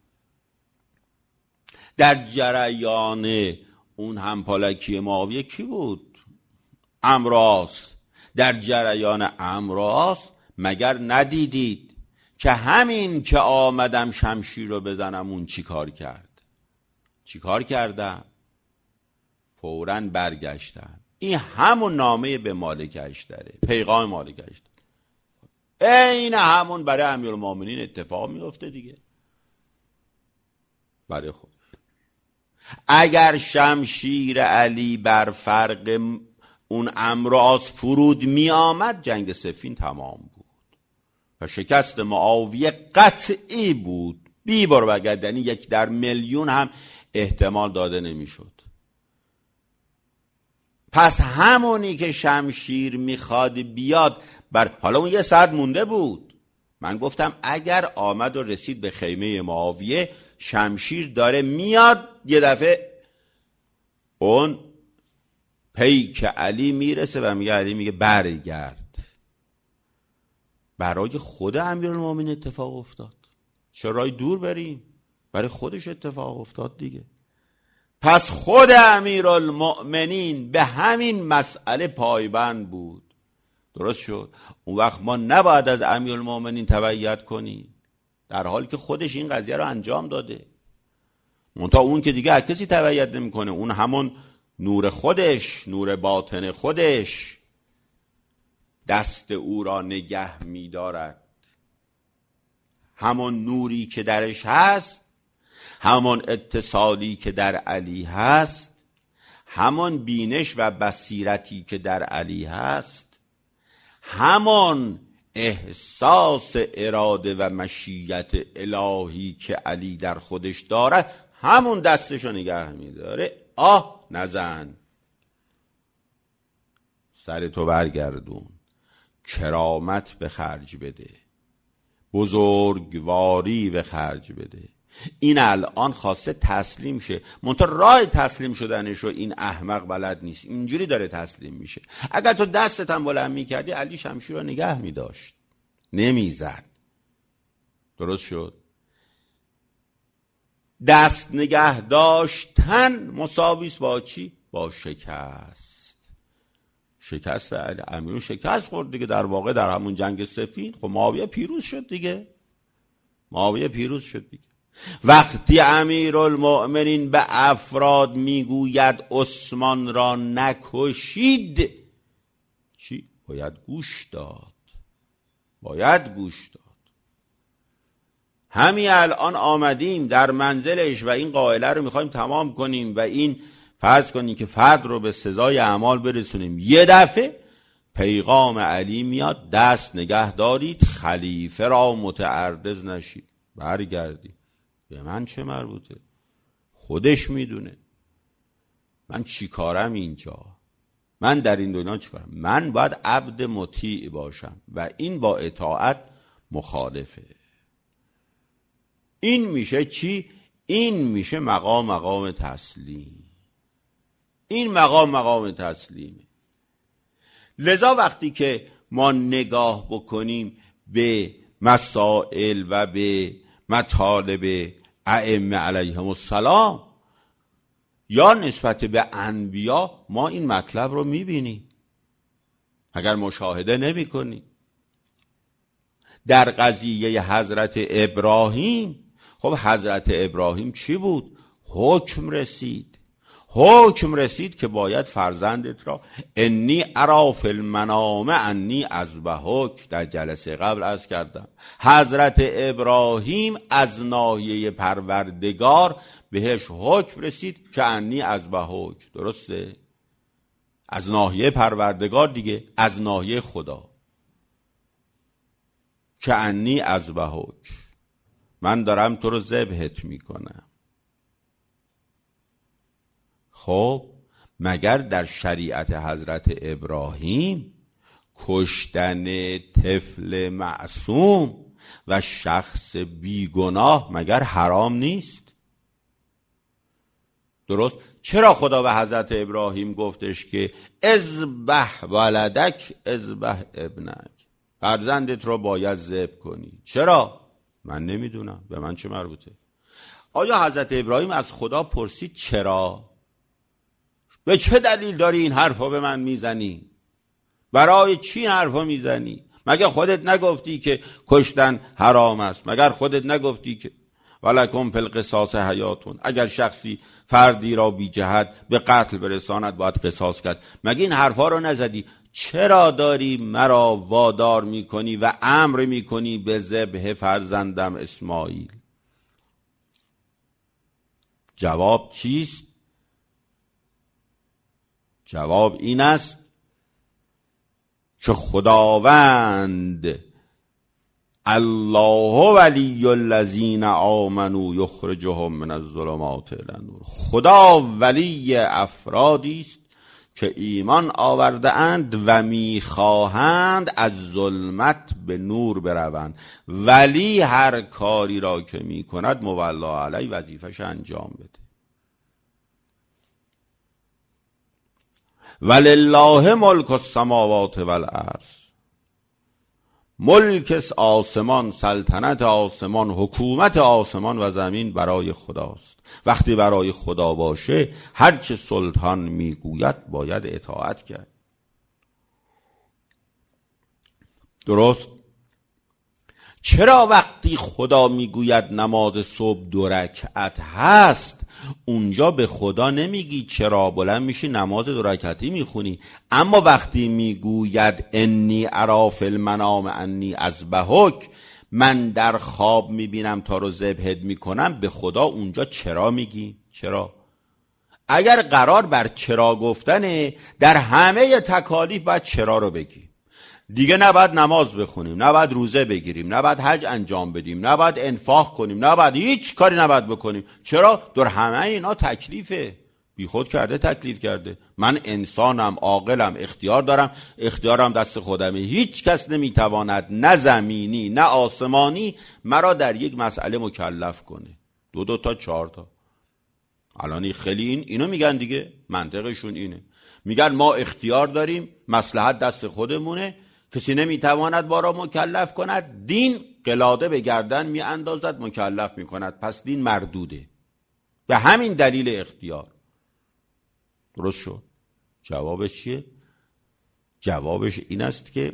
در جریان اون همپالکی معاویه کی بود؟ عمراس. در جریان عمراس مگر ندیدید که همین که آمدم شمشیر رو بزنم اون چی کار کرد؟ چی کار کردم؟ فوراً برگشتم. این همون نامه به مالک اشتره، پیغام مالک اشتره، این همون برای امیرالمومنین اتفاق میفته دیگه، برای خود. اگر شمشیر علی بر فرق اون امر از فرود می آمد جنگ صفین تمام بود و شکست معاویه قطعی بود، بی بر بگردنی یک در میلیون هم احتمال داده نمی شد. پس همونی که شمشیر میخواد بیاد بر حالا اون یه ساعت مونده بود. من گفتم اگر آمد و رسید به خیمه معاویه، شمشیر داره میاد، یه دفعه اون پیک علی میرسه و میگه علی میگه برگرد. برای خود امیرالمومنین اتفاق افتاد، چرا رای دور بریم؟ برای خودش اتفاق افتاد دیگه. پس خود امیرالمومنین به همین مسئله پایبند بود. درست شد. اون وقت ما نباید از امیرالمومنین تبعیت کنیم، در حالی که خودش این قضیه رو انجام داده. منتها اون که دیگه کسی تبعیت نمیکنه، اون همون نور خودش، نور باطن خودش دست او را نگه می‌دارد. همون نوری که درش هست، همون اتصالی که در علی هست، همون بینش و بصیرتی که در علی هست، همون احساس اراده و مشیت الهی که علی در خودش داره، همون دستشو نگه می‌داره. آه نزن، سر تو برگردون، کرامت به خرج بده، بزرگواری به خرج بده. این الان خواسته تسلیم شه، منتها راه تسلیم شدنش رو این احمق بلد نیست، اینجوری داره تسلیم میشه. اگر تو دستت هم بلند میکردی، علی شمشیر رو نگه میداشت، نمیزد. درست شد. دست نگه داشتن مساویس با چی؟ با شکست. شکست علی امیرون شکست خورد دیگه، در واقع در همون جنگ صفین. خب معاویه پیروز شد دیگه، معاویه پیروز شد دیگه. وقتی امیرالمؤمنین به افراد میگوید عثمان را نکشید، چی؟ باید گوش داد، باید گوش داد. همین الان آمدیم در منزلش و این قائله رو میخوایم تمام کنیم و این فرض کنیم که فرد رو به سزای اعمال برسونیم. یه دفعه پیغام علی میاد، دست نگه دارید، خلیفه را متعرض نشید، برگردید. به من چه مربوطه؟ خودش میدونه من چی کارم اینجا، من در این دنیا چی کارم. من باید عبد مطیع باشم و این با اطاعت مخالفه. این میشه چی؟ این میشه مقام مقام تسلیم. این مقام مقام تسلیمه. لذا وقتی که ما نگاه بکنیم به مسائل و به مطالب ائمه علیهم السلام یا نسبت به انبیا، ما این مطلب رو میبینیم. اگر مشاهده نمی کنیم در قضیه حضرت ابراهیم، خب حضرت ابراهیم چی بود؟ حکم رسید، حکم رسید که باید فرزندت را انی اری فی المنام انی اذبحک. در جلسه قبل عرض کردم حضرت ابراهیم از ناحیه پروردگار بهش حکم رسید که انی اذبحک. درسته؟ از ناحیه پروردگار دیگه، از ناحیه خدا، که انی اذبحک، من دارم تو رو ذبحت میکنم. خب مگر در شریعت حضرت ابراهیم کشتن طفل معصوم و شخص بیگناه مگر حرام نیست؟ درست؟ چرا خدا به حضرت ابراهیم گفتش که اذبح ولدک اذبح ابنک، فرزندت رو باید ذبح کنی؟ چرا؟ من نمیدونم، به من چه مربوطه؟ آیا حضرت ابراهیم از خدا پرسید چرا؟ به چه دلیل داری این حرفا به من میزنی؟ برای چی این حرفا میزنی؟ مگر خودت نگفتی که کشتن حرام است؟ مگر خودت نگفتی که ولکم فی القصاص حیاتون، اگر شخصی فردی را بی جهت به قتل برساند باید قصاص کرد؟ مگر این حرفا رو نزدی؟ چرا داری مرا وادار میکنی و امر میکنی به ذبح فرزندم اسماعیل؟ جواب چیست؟ جواب این است که خداوند الله ولی الذین آمنوا یخرجهم من الظلمات الی النور، خدا ولی افرادی است که ایمان آورده اند و میخواهند از ظلمت به نور بروند. ولی هر کاری را که میکند مولا علی وظیفش انجام بده. ولله ملک السماوات والارض، ملک آسمان، سلطنت آسمان، حکومت آسمان و زمین برای خداست. وقتی برای خدا باشه هر چه سلطان میگوید باید اطاعت کرد. درست؟ چرا وقتی خدا میگوید نماز صبح دو رکعت هست اونجا به خدا نمیگی چرا بلند میشی نماز دو رکعتی میخونی، اما وقتی میگوید انی اری فی المنام انی اذبحک، من در خواب میبینم تا رو ذبحت میکنم، به خدا اونجا چرا میگی؟ چرا؟ اگر قرار بر چرا گفتنه در همه تکالیف باید چرا رو بگی. دیگه نباید نماز بخونیم، نباید روزه بگیریم، نباید حج انجام بدیم، نباید انفاق کنیم، نباید هیچ کاری نباید بکنیم. چرا؟ در همه اینا تکلیفه. بی خود کرده تکلیف کرده. من انسانم، عاقلم، اختیار دارم، اختیارم دست خودمه. هیچ کس نمیتواند نه زمینی نه آسمانی مرا در یک مسئله مکلف کنه. دو دو تا چهار تا. الان خیلی این اینو میگن دیگه، منطقشون اینه. میگن ما اختیار داریم، مصلحت دست خودمونه، کسی نمیتواند ما را مکلف کند. دین قلاده به گردن میاندازد مکلف میکند، پس دین مردوده. به همین دلیل اختیار. درست شد؟ جوابش چیه؟ جوابش این است که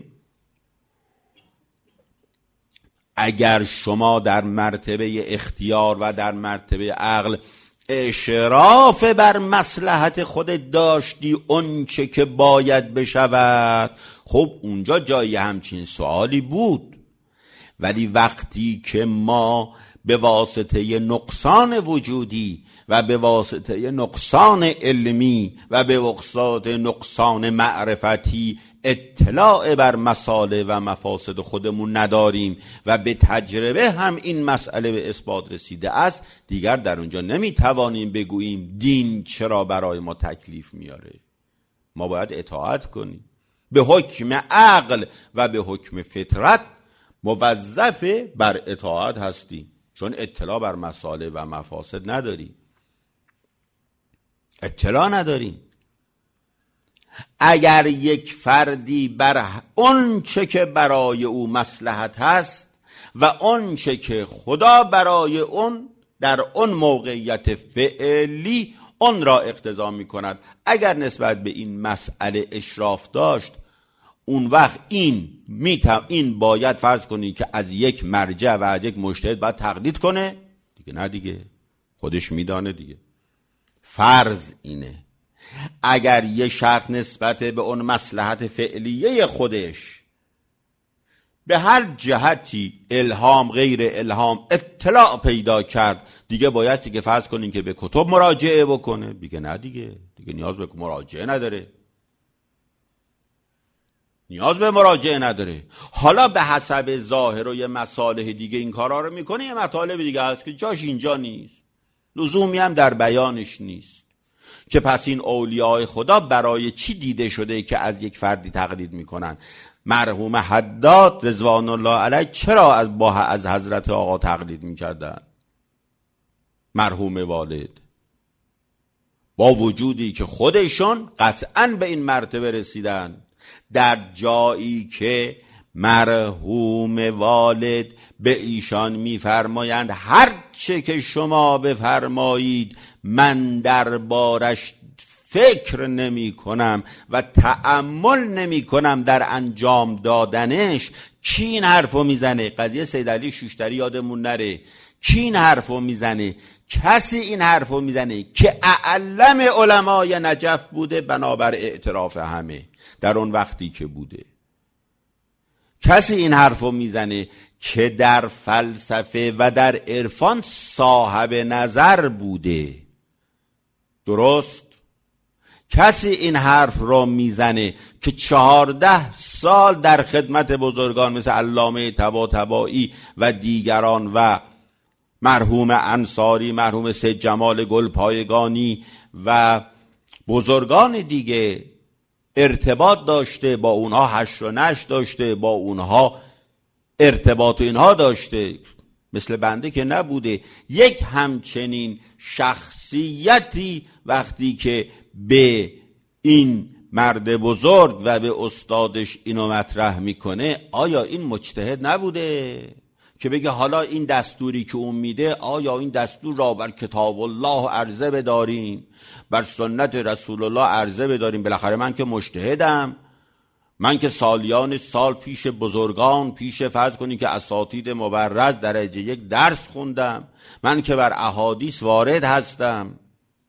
اگر شما در مرتبه اختیار و در مرتبه عقل اشراف بر مصلحت خود داشتی اون چه که باید بشود، خب اونجا جای همچین سوالی بود. ولی وقتی که ما به واسطه نقصان وجودی و به واسطه نقصان علمی و به واسطه نقصان معرفتی اطلاع بر مصالح و مفاسد خودمون نداریم و به تجربه هم این مسئله به اثبات رسیده است، دیگر در اونجا نمیتوانیم بگوییم دین چرا برای ما تکلیف میاره. ما باید اطاعت کنیم. به حکم عقل و به حکم فطرت موظف بر اطاعت هستیم، چون اطلاع بر مصالح و مفاسد نداریم. اطلاع نداریم. اگر یک فردی بر اون چه که برای او مصلحت هست و اون چه که خدا برای اون در اون موقعیت فعلی اون را اقتضا می کند، اگر نسبت به این مسئله اشراف داشت، اون وقت این میتم این باید فرض کنی که از یک مرجع و از یک مجتهد باید تقلید کنه دیگه. نه دیگه، خودش میدانه دیگه. فرض اینه اگر یه شخص نسبت به اون مصلحت فعلیه خودش به هر جهتی الهام غیر الهام اطلاع پیدا کرد، دیگه بایستی که فرض کنین که به کتب مراجعه بکنه دیگه. نه دیگه، دیگه نیاز به مراجعه نداره، نیاز به مراجعه نداره. حالا به حسب ظاهر و یه مصالح دیگه این کارا رو میکنه، یه مطالب دیگه هست که جاش اینجا نیست، لزومی هم در بیانش نیست، که پس این اولیاء خدا برای چی دیده شده که از یک فردی تقلید میکنن؟ مرحوم حداد رضوان الله علیه چرا از با از حضرت آقا تقلید میکردن؟ مرحوم والد، با وجودی که خودشون قطعاً به این مرتبه رسیدن، در جایی که مرحوم والد به ایشان میفرمایند هر چه که شما بفرمایید من در بارش فکر نمی کنم و تأمل نمی کنم در انجام دادنش. کی این حرفو میزنه؟ قضیه سید علی شوشتری یادمون نره. کی این حرفو میزنه؟ کسی این حرفو میزنه که اعلم علمای نجف بوده بنابر اعتراف همه در اون وقتی که بوده. کسی این حرفو میزنه که در فلسفه و در عرفان صاحب نظر بوده. درست؟ کسی این حرف را میزنه که چهارده سال در خدمت بزرگان مثل علامه طباطبایی و دیگران و مرحوم انصاری، مرحوم سید جمال گلپایگانی و بزرگان دیگه ارتباط داشته، با اونها هشت و نشت داشته، با اونها ارتباط و اینها داشته، مثل بنده که نبوده. یک همچنین شخصیتی وقتی که به این مرد بزرگ و به استادش اینو مطرح میکنه، آیا این مجتهد نبوده که بگه حالا این دستوری که اون میده، آیا این دستور را بر کتاب الله عرضه بداریم، بر سنت رسول الله عرضه بداریم؟ بالاخره من که مجتهدم، من که سالیان سال پیش بزرگان، پیش فرض کنید که اساتید مبرز درجه یک درس خوندم، من که بر احادیث وارد هستم،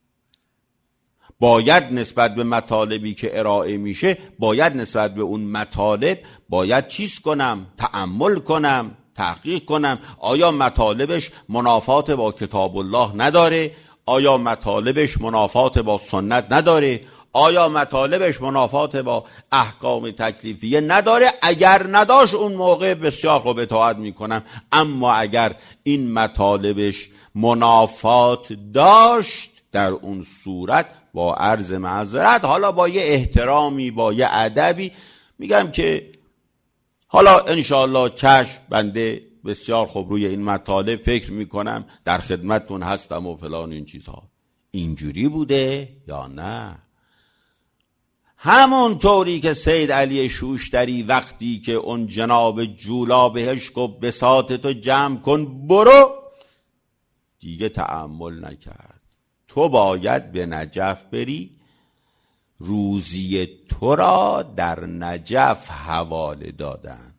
باید نسبت به مطالبی که ارائه میشه، باید نسبت به اون مطالب باید چیز کنم، تأمل کنم، تحقیق کنم. آیا مطالبش منافات با کتاب الله نداره؟ آیا مطالبش منافات با سنت نداره؟ آیا مطالبش منافات با احکام تکلیفیه نداره؟ اگر نداشت اون موقع بسیار خوب اطاعت میکنم. اما اگر این مطالبش منافات داشت، در اون صورت با عرض معذرت، حالا با یه احترامی، با یه ادبی، میگم که حالا انشاءالله چشم، بنده بسیار خوب روی این مطالب فکر میکنم، در خدمتتون هستم و فلان این چیزها. اینجوری بوده یا نه؟ همون طوری که سید علی شوشتری وقتی که اون جناب جولا بهش گفت بساط تو جمع کن برو، دیگه تأمل نکرد. تو باید به نجف بری، روزی تو را در نجف حواله دادن.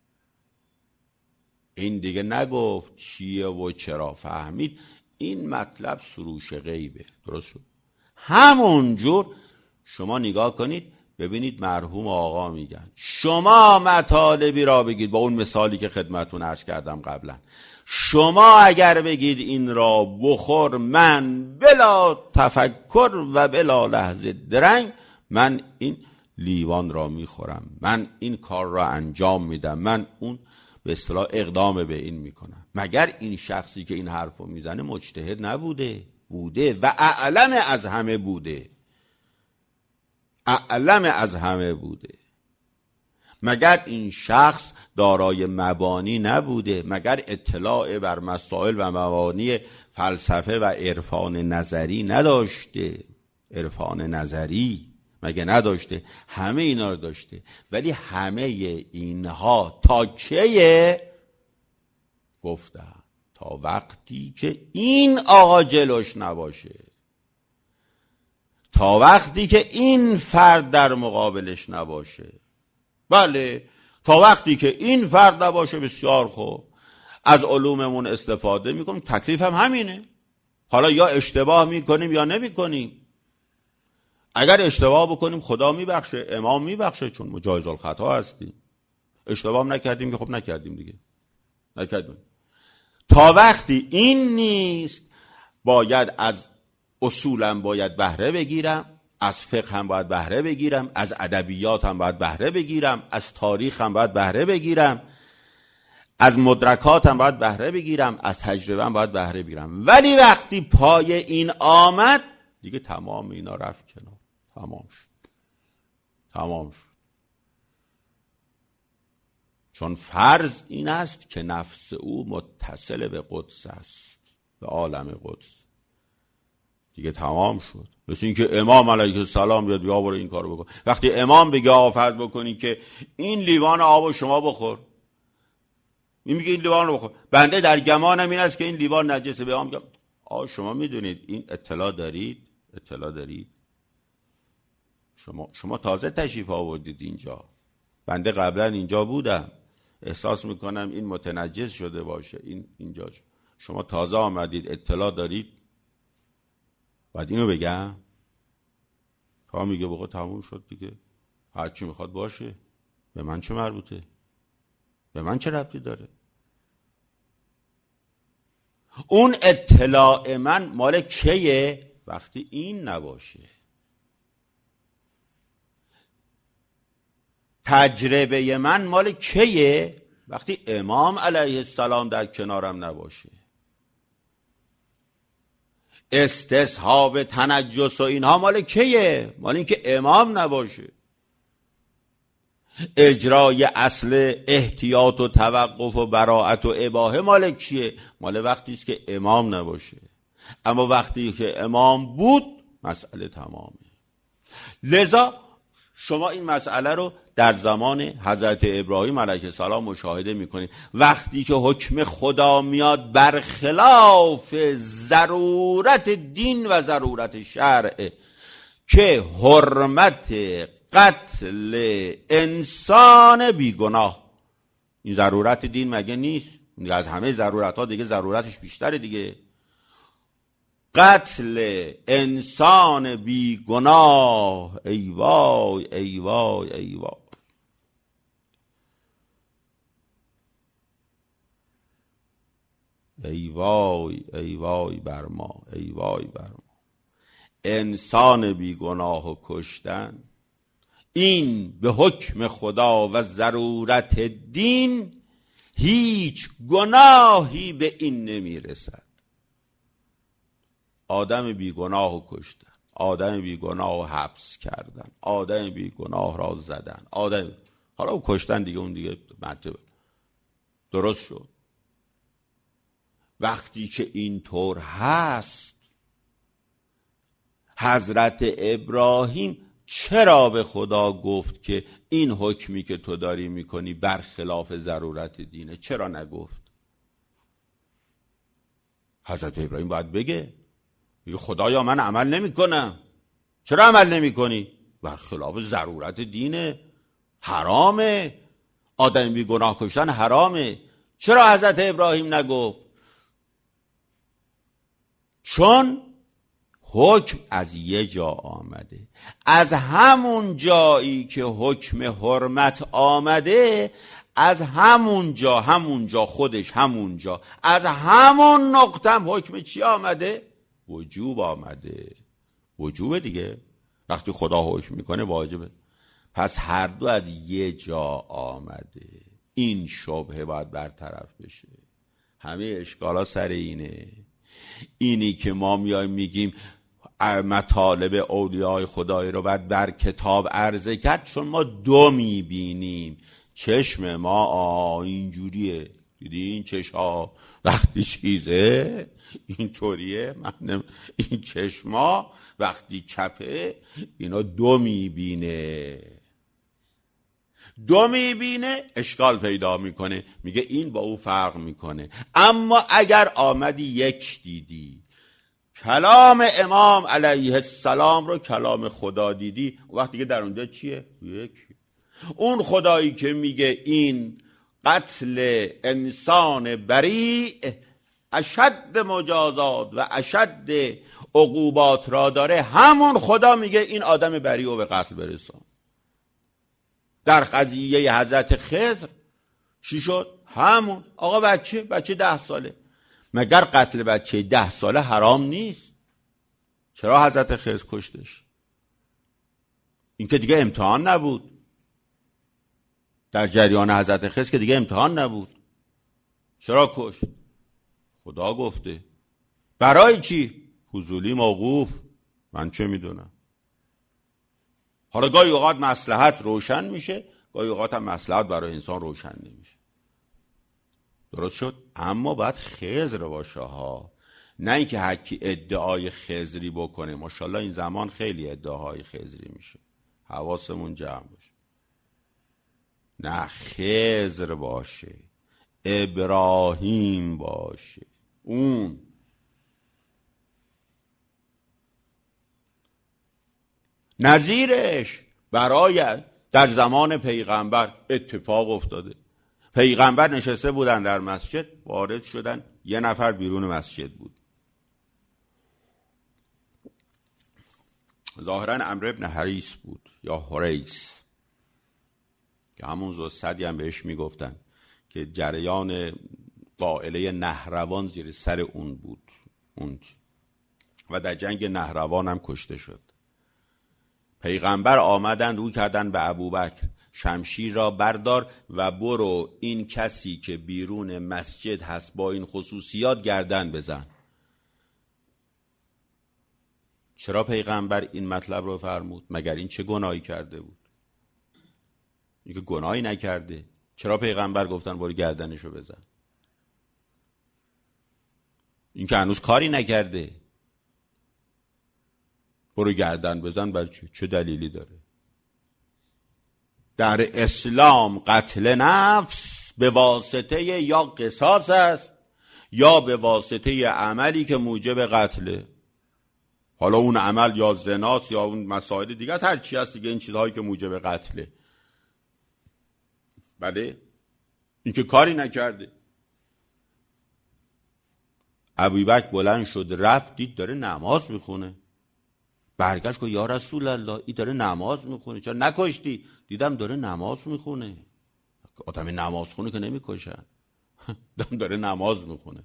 این دیگه نگفت چیه و چرا، فهمید این مطلب سروش غیبه. درست شد؟ همونجور شما نگاه کنید ببینید مرحوم آقا میگن شما مطالبی را بگید، با اون مثالی که خدمتون عرض کردم قبلا، شما اگر بگید این را بخور، من بلا تفکر و بلا لحظه درنگ من این لیوان را میخورم، من این کار را انجام میدم، من اون به اصطلاح اقدام به این میکنم. مگر این شخصی که این حرفو میزنه مجتهد نبوده؟ بوده و اعلم از همه بوده، اعلم از همه بوده. مگر این شخص دارای مبانی نبوده؟ مگر اطلاع بر مسائل و مبانی فلسفه و عرفان نظری نداشته؟ عرفان نظری مگه نداشته؟ همه اینا رو داشته. ولی همه اینها تا کیه؟ گفتم تا وقتی که این آقا جلوش نباشه، تا وقتی که این فرد در مقابلش نباشه. بله، تا وقتی که این فرد نباشه بسیار خوب، از علوممون استفاده میکنیم. تکلیف هم همینه. حالا یا اشتباه میکنیم یا نمیکنیم. اگر اشتباه بکنیم خدا میبخشه، امام میبخشه، چون مجاز الخطا هستیم. اشتباه هم نکردیم که خب نکردیم دیگه، نکردیم. تا وقتی این نیست، باید از اصولم باید بهره بگیرم، از فقه هم باید بهره بگیرم، از ادبیات هم باید بهره بگیرم، از تاریخ هم باید بهره بگیرم، از مدرکات هم باید بهره بگیرم، از تجربه هم باید بهره بگیرم. ولی وقتی پای این آمد دیگه تمام اینا رفت کنار، تمام شد، تمام شد. چون فرض این است که نفس او متصل به قدس است، به عالم قدس. دیگه تمام شد. مثل این که امام علیه السلام بیاد بیا برو این کارو بکن. وقتی امام بگه آقا فرض بکنی که این لیوان آبو شما بخور، این میگه این لیوان رو بخور، بنده در گمانم این است که این لیوان نجسه، به امام میگم آقا شما میدونید این اطلاع دارید؟ اطلاع دارید؟ شما شما تازه تشریف آوردید اینجا، بنده قبلا اینجا بودم، احساس میکنم این متنجس شده باشه، این اینجا شما تازه آمدید، اطلاع دارید؟ بعد اینو بگم؟ تا میگه بخواه تموم شد دیگه، هر چی میخواد باشه، به من چه مربوطه؟ به من چه ربطی داره؟ اون اطلاع من مال کیه؟ وقتی این نباشه. تجربه من مال کیه؟ وقتی امام علیه السلام در کنارم نباشه. استصحاب تنجس و اینها مال کیه؟ مال اینکه امام نباشه. اجرای اصل احتیاط و توقف و براءت و اباحه مال کیه؟ مال وقتی است که امام نباشه. اما وقتی که امام بود مسئله تمامه. لذا شما این مسئله رو در زمان حضرت ابراهیم علیه السلام مشاهده میکنید. وقتی که حکم خدا میاد برخلاف ضرورت دین و ضرورت شرع که حرمت قتل انسان بیگناه، این ضرورت دین مگه نیست؟ از همه ضرورت ها دیگه ضرورتش بیشتره دیگه. قتل انسان بیگناه، ای وای ای وای ای وای. ای وای ای وای بر ما، ای وای بر ما. انسان بیگناه و کشتن، این به حکم خدا و ضرورت دین هیچ گناهی به این نمیرسد. آدم بیگناه رو کشتن، آدم بیگناه رو حبس کردن، آدم بیگناه را زدن، آدم حالا او کشتن دیگه، اون دیگه مرتبه درست شد. وقتی که اینطور هست، حضرت ابراهیم چرا به خدا گفت که این حکمی که تو داری میکنی برخلاف ضرورت دینه؟ چرا نگفت؟ حضرت ابراهیم باید بگه میگه خدایا من عمل نمی کنم. چرا عمل نمی کنی؟ برخلاف ضرورت دینه، حرامه، آدم بی گناه کشتن حرامه. چرا حضرت ابراهیم نگفت؟ چون حکم از یه جا آمده. از همون جایی که حکم حرمت آمده، از همون جا همون جا خودش همون جا از همون نقطه هم حکم چی آمده؟ وجوب آمده. وجوبه دیگه. وقتی خدا حکم میکنه واجبه. پس هر دو از یه جا آمده. این شبهه باید برطرف بشه. همه اشکالا سر اینه. اینی که ما میایم میگیم مطالب اولیای خدایی رو باید بر کتاب عرضه کرد، چون ما دو میبینیم. چشم ما آ اینجوریه، دیدی این چشم وقتی چیزه اینطوریه، من این چشما وقتی چپه اینا دو میبینه. دو میبینه اشکال پیدا میکنه، میگه این با او فرق میکنه. اما اگر آمدی یک دیدی، کلام امام علیه السلام رو کلام خدا دیدی، وقتی که در اونجا چیه؟ یکی. اون خدایی که میگه این قتل انسان بریء اشد مجازات و اشد عقوبات را داره، همون خدا میگه این آدم بریء رو به قتل برسان. در قضیه حضرت خضر چی شد؟ همون آقا بچه بچه ده ساله، مگر قتل بچه ده ساله حرام نیست؟ چرا حضرت خضر کشتش؟ این که دیگه امتحان نبود. در جریان حضرت خضر که دیگه امتحان نبود. چرا کشت؟ خدا گفته. برای چی؟ فضولی موقوف، من چه میدونم. حالا گاهی اوقات مصلحت روشن میشه، گاهی اوقات هم مصلحت برای انسان روشن نمیشه. درست شد؟ اما باید خضر باشه ها، نه اینکه هر کی ادعای خضری بکنه. ماشاءالله این زمان خیلی ادعاهای خضری میشه، حواسمون جمع باشه. نه، خضر باشه، ابراهیم باشه. اون نظیرش برای در زمان پیغمبر اتفاق افتاده. پیغمبر نشسته بودن در مسجد، وارد شدن، یه نفر بیرون مسجد بود. ظاهراً عمرو بن حریث بود یا حریث، که همون زوستدی هم بهش میگفتن، که جریان قائله نهروان زیر سر اون بود اون و در جنگ نهروان هم کشته شد. پیغمبر آمدن رو کردن به ابوبکر شمشیر را بردار و برو این کسی که بیرون مسجد هست با این خصوصیات گردن بزن. چرا پیغمبر این مطلب رو فرمود؟ مگر این چه گناهی کرده بود؟ این که گناهی نکرده، چرا پیغمبر گفتن برو گردنشو بزن؟ این که هنوز کاری نکرده، برو گردن بزن، برای چه؟ چه دلیلی داره؟ در اسلام قتل نفس به واسطه یا قصاص است یا به واسطه عملی که موجب قتله. حالا اون عمل یا زناست یا اون مسائل دیگه است، هر چی هست دیگه، این چیزهایی که موجب قتله. بله، این که کاری نکرده. ابوبکر بلند شد رفت، دید داره نماز میخونه، برگشت گفت یا رسول الله این داره نماز میخونه، چرا نکشتی؟ دیدم داره نماز میخونه. آدم نماز خونه که نمیکشن، داره نماز میخونه.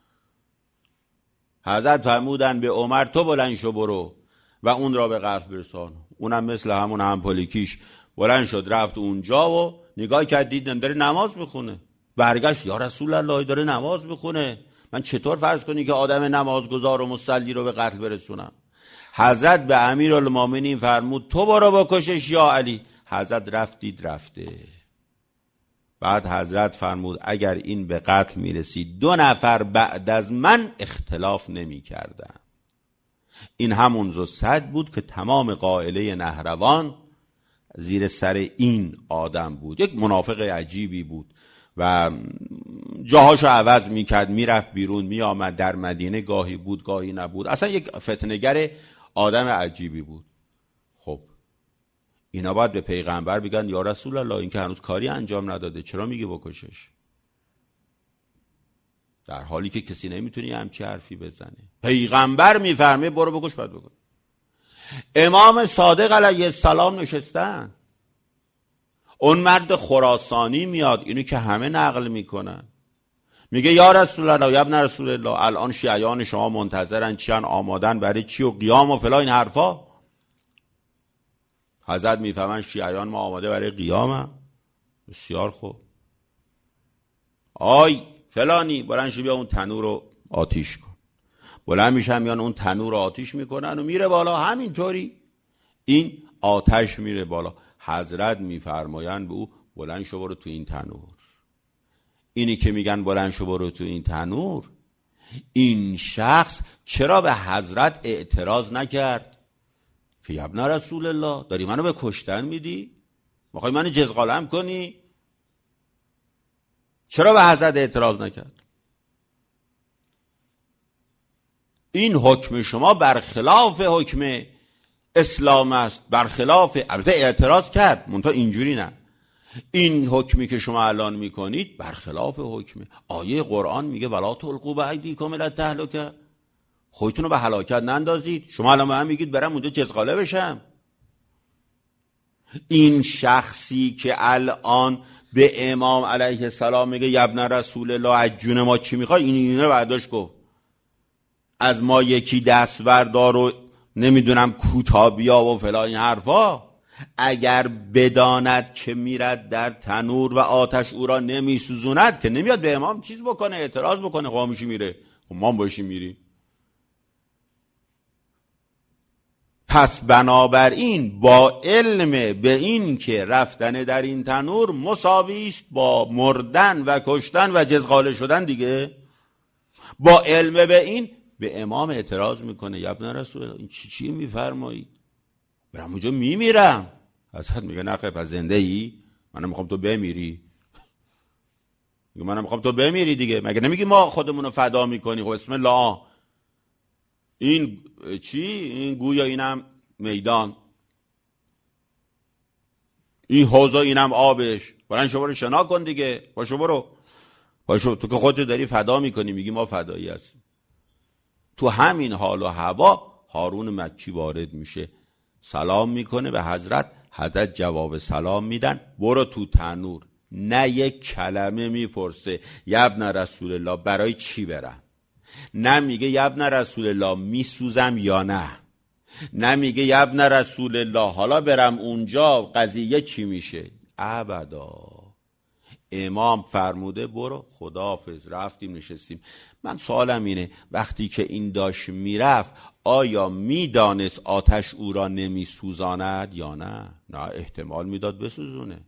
حضرت فرمودن به عمر تو بلند شو برو و اون را به قتل برسان. اونم مثل همون همپولیکیش بلند شد رفت اونجا و نگاه کرد، دید داره نماز میخونه، برگشت یا رسول الله داره نماز میخونه، من چطور فرض کنی که آدم نمازگزار و مصلی رو به قتل برسونم؟ حضرت به امیرالمومنین فرمود تو برو بکشش یا علی. حضرت رفت دید رفته. بعد حضرت فرمود اگر این به قتل میرسید دو نفر بعد از من اختلاف نمی کردن. این همون ذو صد بود که تمام قائله نهروان زیر سر این آدم بود. یک منافق عجیبی بود و جاهاشو عوض میکرد، میرفت بیرون میآمد، در مدینه گاهی بود گاهی نبود، اصلا یک فتنه‌گر آدم عجیبی بود. خب اینا باید به پیغمبر بگن یا رسول الله این که هنوز کاری انجام نداده چرا میگی بکشش؟ در حالی که کسی نمیتونه همچی حرفی بزنه. پیغمبر میفرمه برو بکش، بعد بکن. امام صادق علیه السلام نشستن، اون مرد خراسانی میاد، اینو که همه نقل میکنن، میگه یا رسول الله یا ابن رسول الله الان شیعیان شما منتظرن چیان، آمادن برای چی و قیام و فلا این حرفا. حضرت میفهمن شیعیان ما آماده برای قیامم. بسیار خوب، آی فلانی بلند شو بیا اون تنور رو آتیش کن. بلند میشن میان اون تنور رو آتیش میکنن و میره بالا، همینطوری این آتش میره بالا. حضرت میفرمایند به او بلند شو برو تو این تنور. اینی که میگن بلند شو برو تو این تنور، این شخص چرا به حضرت اعتراض نکرد که یا ابن رسول الله داری منو به کشتن میدی؟ میخوای منو جزغالم کنی؟ چرا به حضرت اعتراض نکرد؟ این حکم شما برخلاف حکم اسلام است، برخلاف، البته اعتراض کرد منتها اینجوری نه، این حکمی که شما الان میکنید برخلاف حکم آیه قرآن میگه ولا تلقوا بایدیکم الی التهلکه، خودتون رو به هلاکت نندازید. شما الان من میگید برم اونجا جزغاله بشم. این شخصی که الان به امام علیه السلام میگه یا ابن رسول الله از جون ما چی میخوای، این اینو رو برداشت گفت از ما یکی دست بردار و نمیدونم کوتا بیا و فلا این حرفا. اگر بداند که میرد در تنور و آتش او را نمیسوزوند که نمیاد به امام چیز بکنه، اعتراض بکنه، خاموشی میره. خب ما باشیم میریم. پس بنابراین با علم به این که رفتن در این تنور مساوی است با مردن و کشتن و جزغاله شدن دیگه، با علم به این به امام اعتراض میکنه یا ابن رسول الله این چی چی میفرمایید؟ برم اونجا میمیرم. حضرت میگه نه خیر، پس زنده ای؟ منم میخوام تو بمیری. میگه منم میخوام تو بمیری دیگه، مگه نمیگی ما خودمون رو فدا میکنی؟ خب اسم الله این چی؟ این گویا اینم میدان، این حوضا اینم آبش، برن شما رو شنا کن دیگه، پاشو برو، پاشو، تو که خودت داری فدا میکنی میگی ما فدایی هستیم. تو همین حال و هوا هارون مکی وارد میشه، سلام میکنه به حضرت، حضرت جواب سلام میدن برو تو تنور. نه یک کلمه میپرسه یا ابن رسول الله برای چی برم، نه میگه یا ابن رسول الله میسوزم یا نه، نمیگه یبن رسول الله حالا برم اونجا قضیه چی میشه. ابدا. امام فرموده برو، خداحافظ، رفتیم نشستیم. من سوالم اینه وقتی که این داشت میرفت آیا میدانست آتش او را نمیسوزاند یا نه؟ نه، احتمال میداد بسوزونه.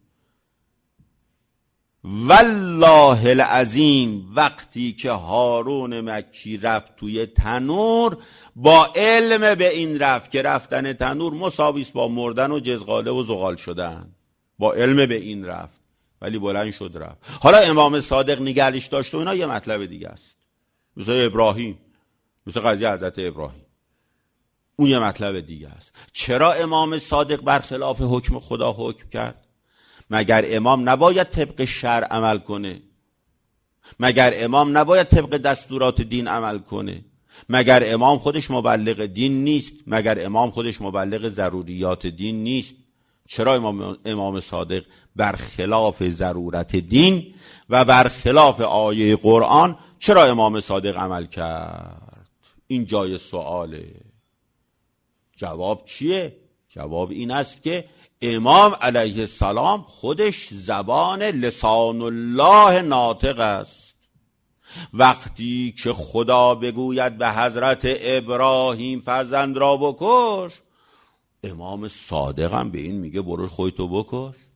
والله العظیم وقتی که هارون مکی رفت توی تنور، با علم به این رفت که رفتن تنور مساویست با مردن و جزغاله و زغال شدن، با علم به این رفت، ولی بلند شد رفت. حالا امام صادق نگهش داشت و اینا یه مطلب دیگه است، مثل ابراهیم، مثل قضیه حضرت ابراهیم، اون یه مطلب دیگه است. چرا امام صادق برخلاف حکم خدا حکم کرد؟ مگر امام نباید طبق شرع عمل کنه؟ مگر امام نباید طبق دستورات دین عمل کنه؟ مگر امام خودش مبلغ دین نیست؟ مگر امام خودش مبلغ ضروریات دین نیست؟ چرا امام, امام صادق برخلاف ضرورت دین و برخلاف آیه قرآن چرا امام صادق عمل کرد؟ این جای سواله. جواب چیه؟ جواب این است که امام علیه السلام خودش زبان لسان الله ناطق است. وقتی که خدا بگوید به حضرت ابراهیم فرزند را بکش، امام صادق هم به این میگه برو خودتو بکش.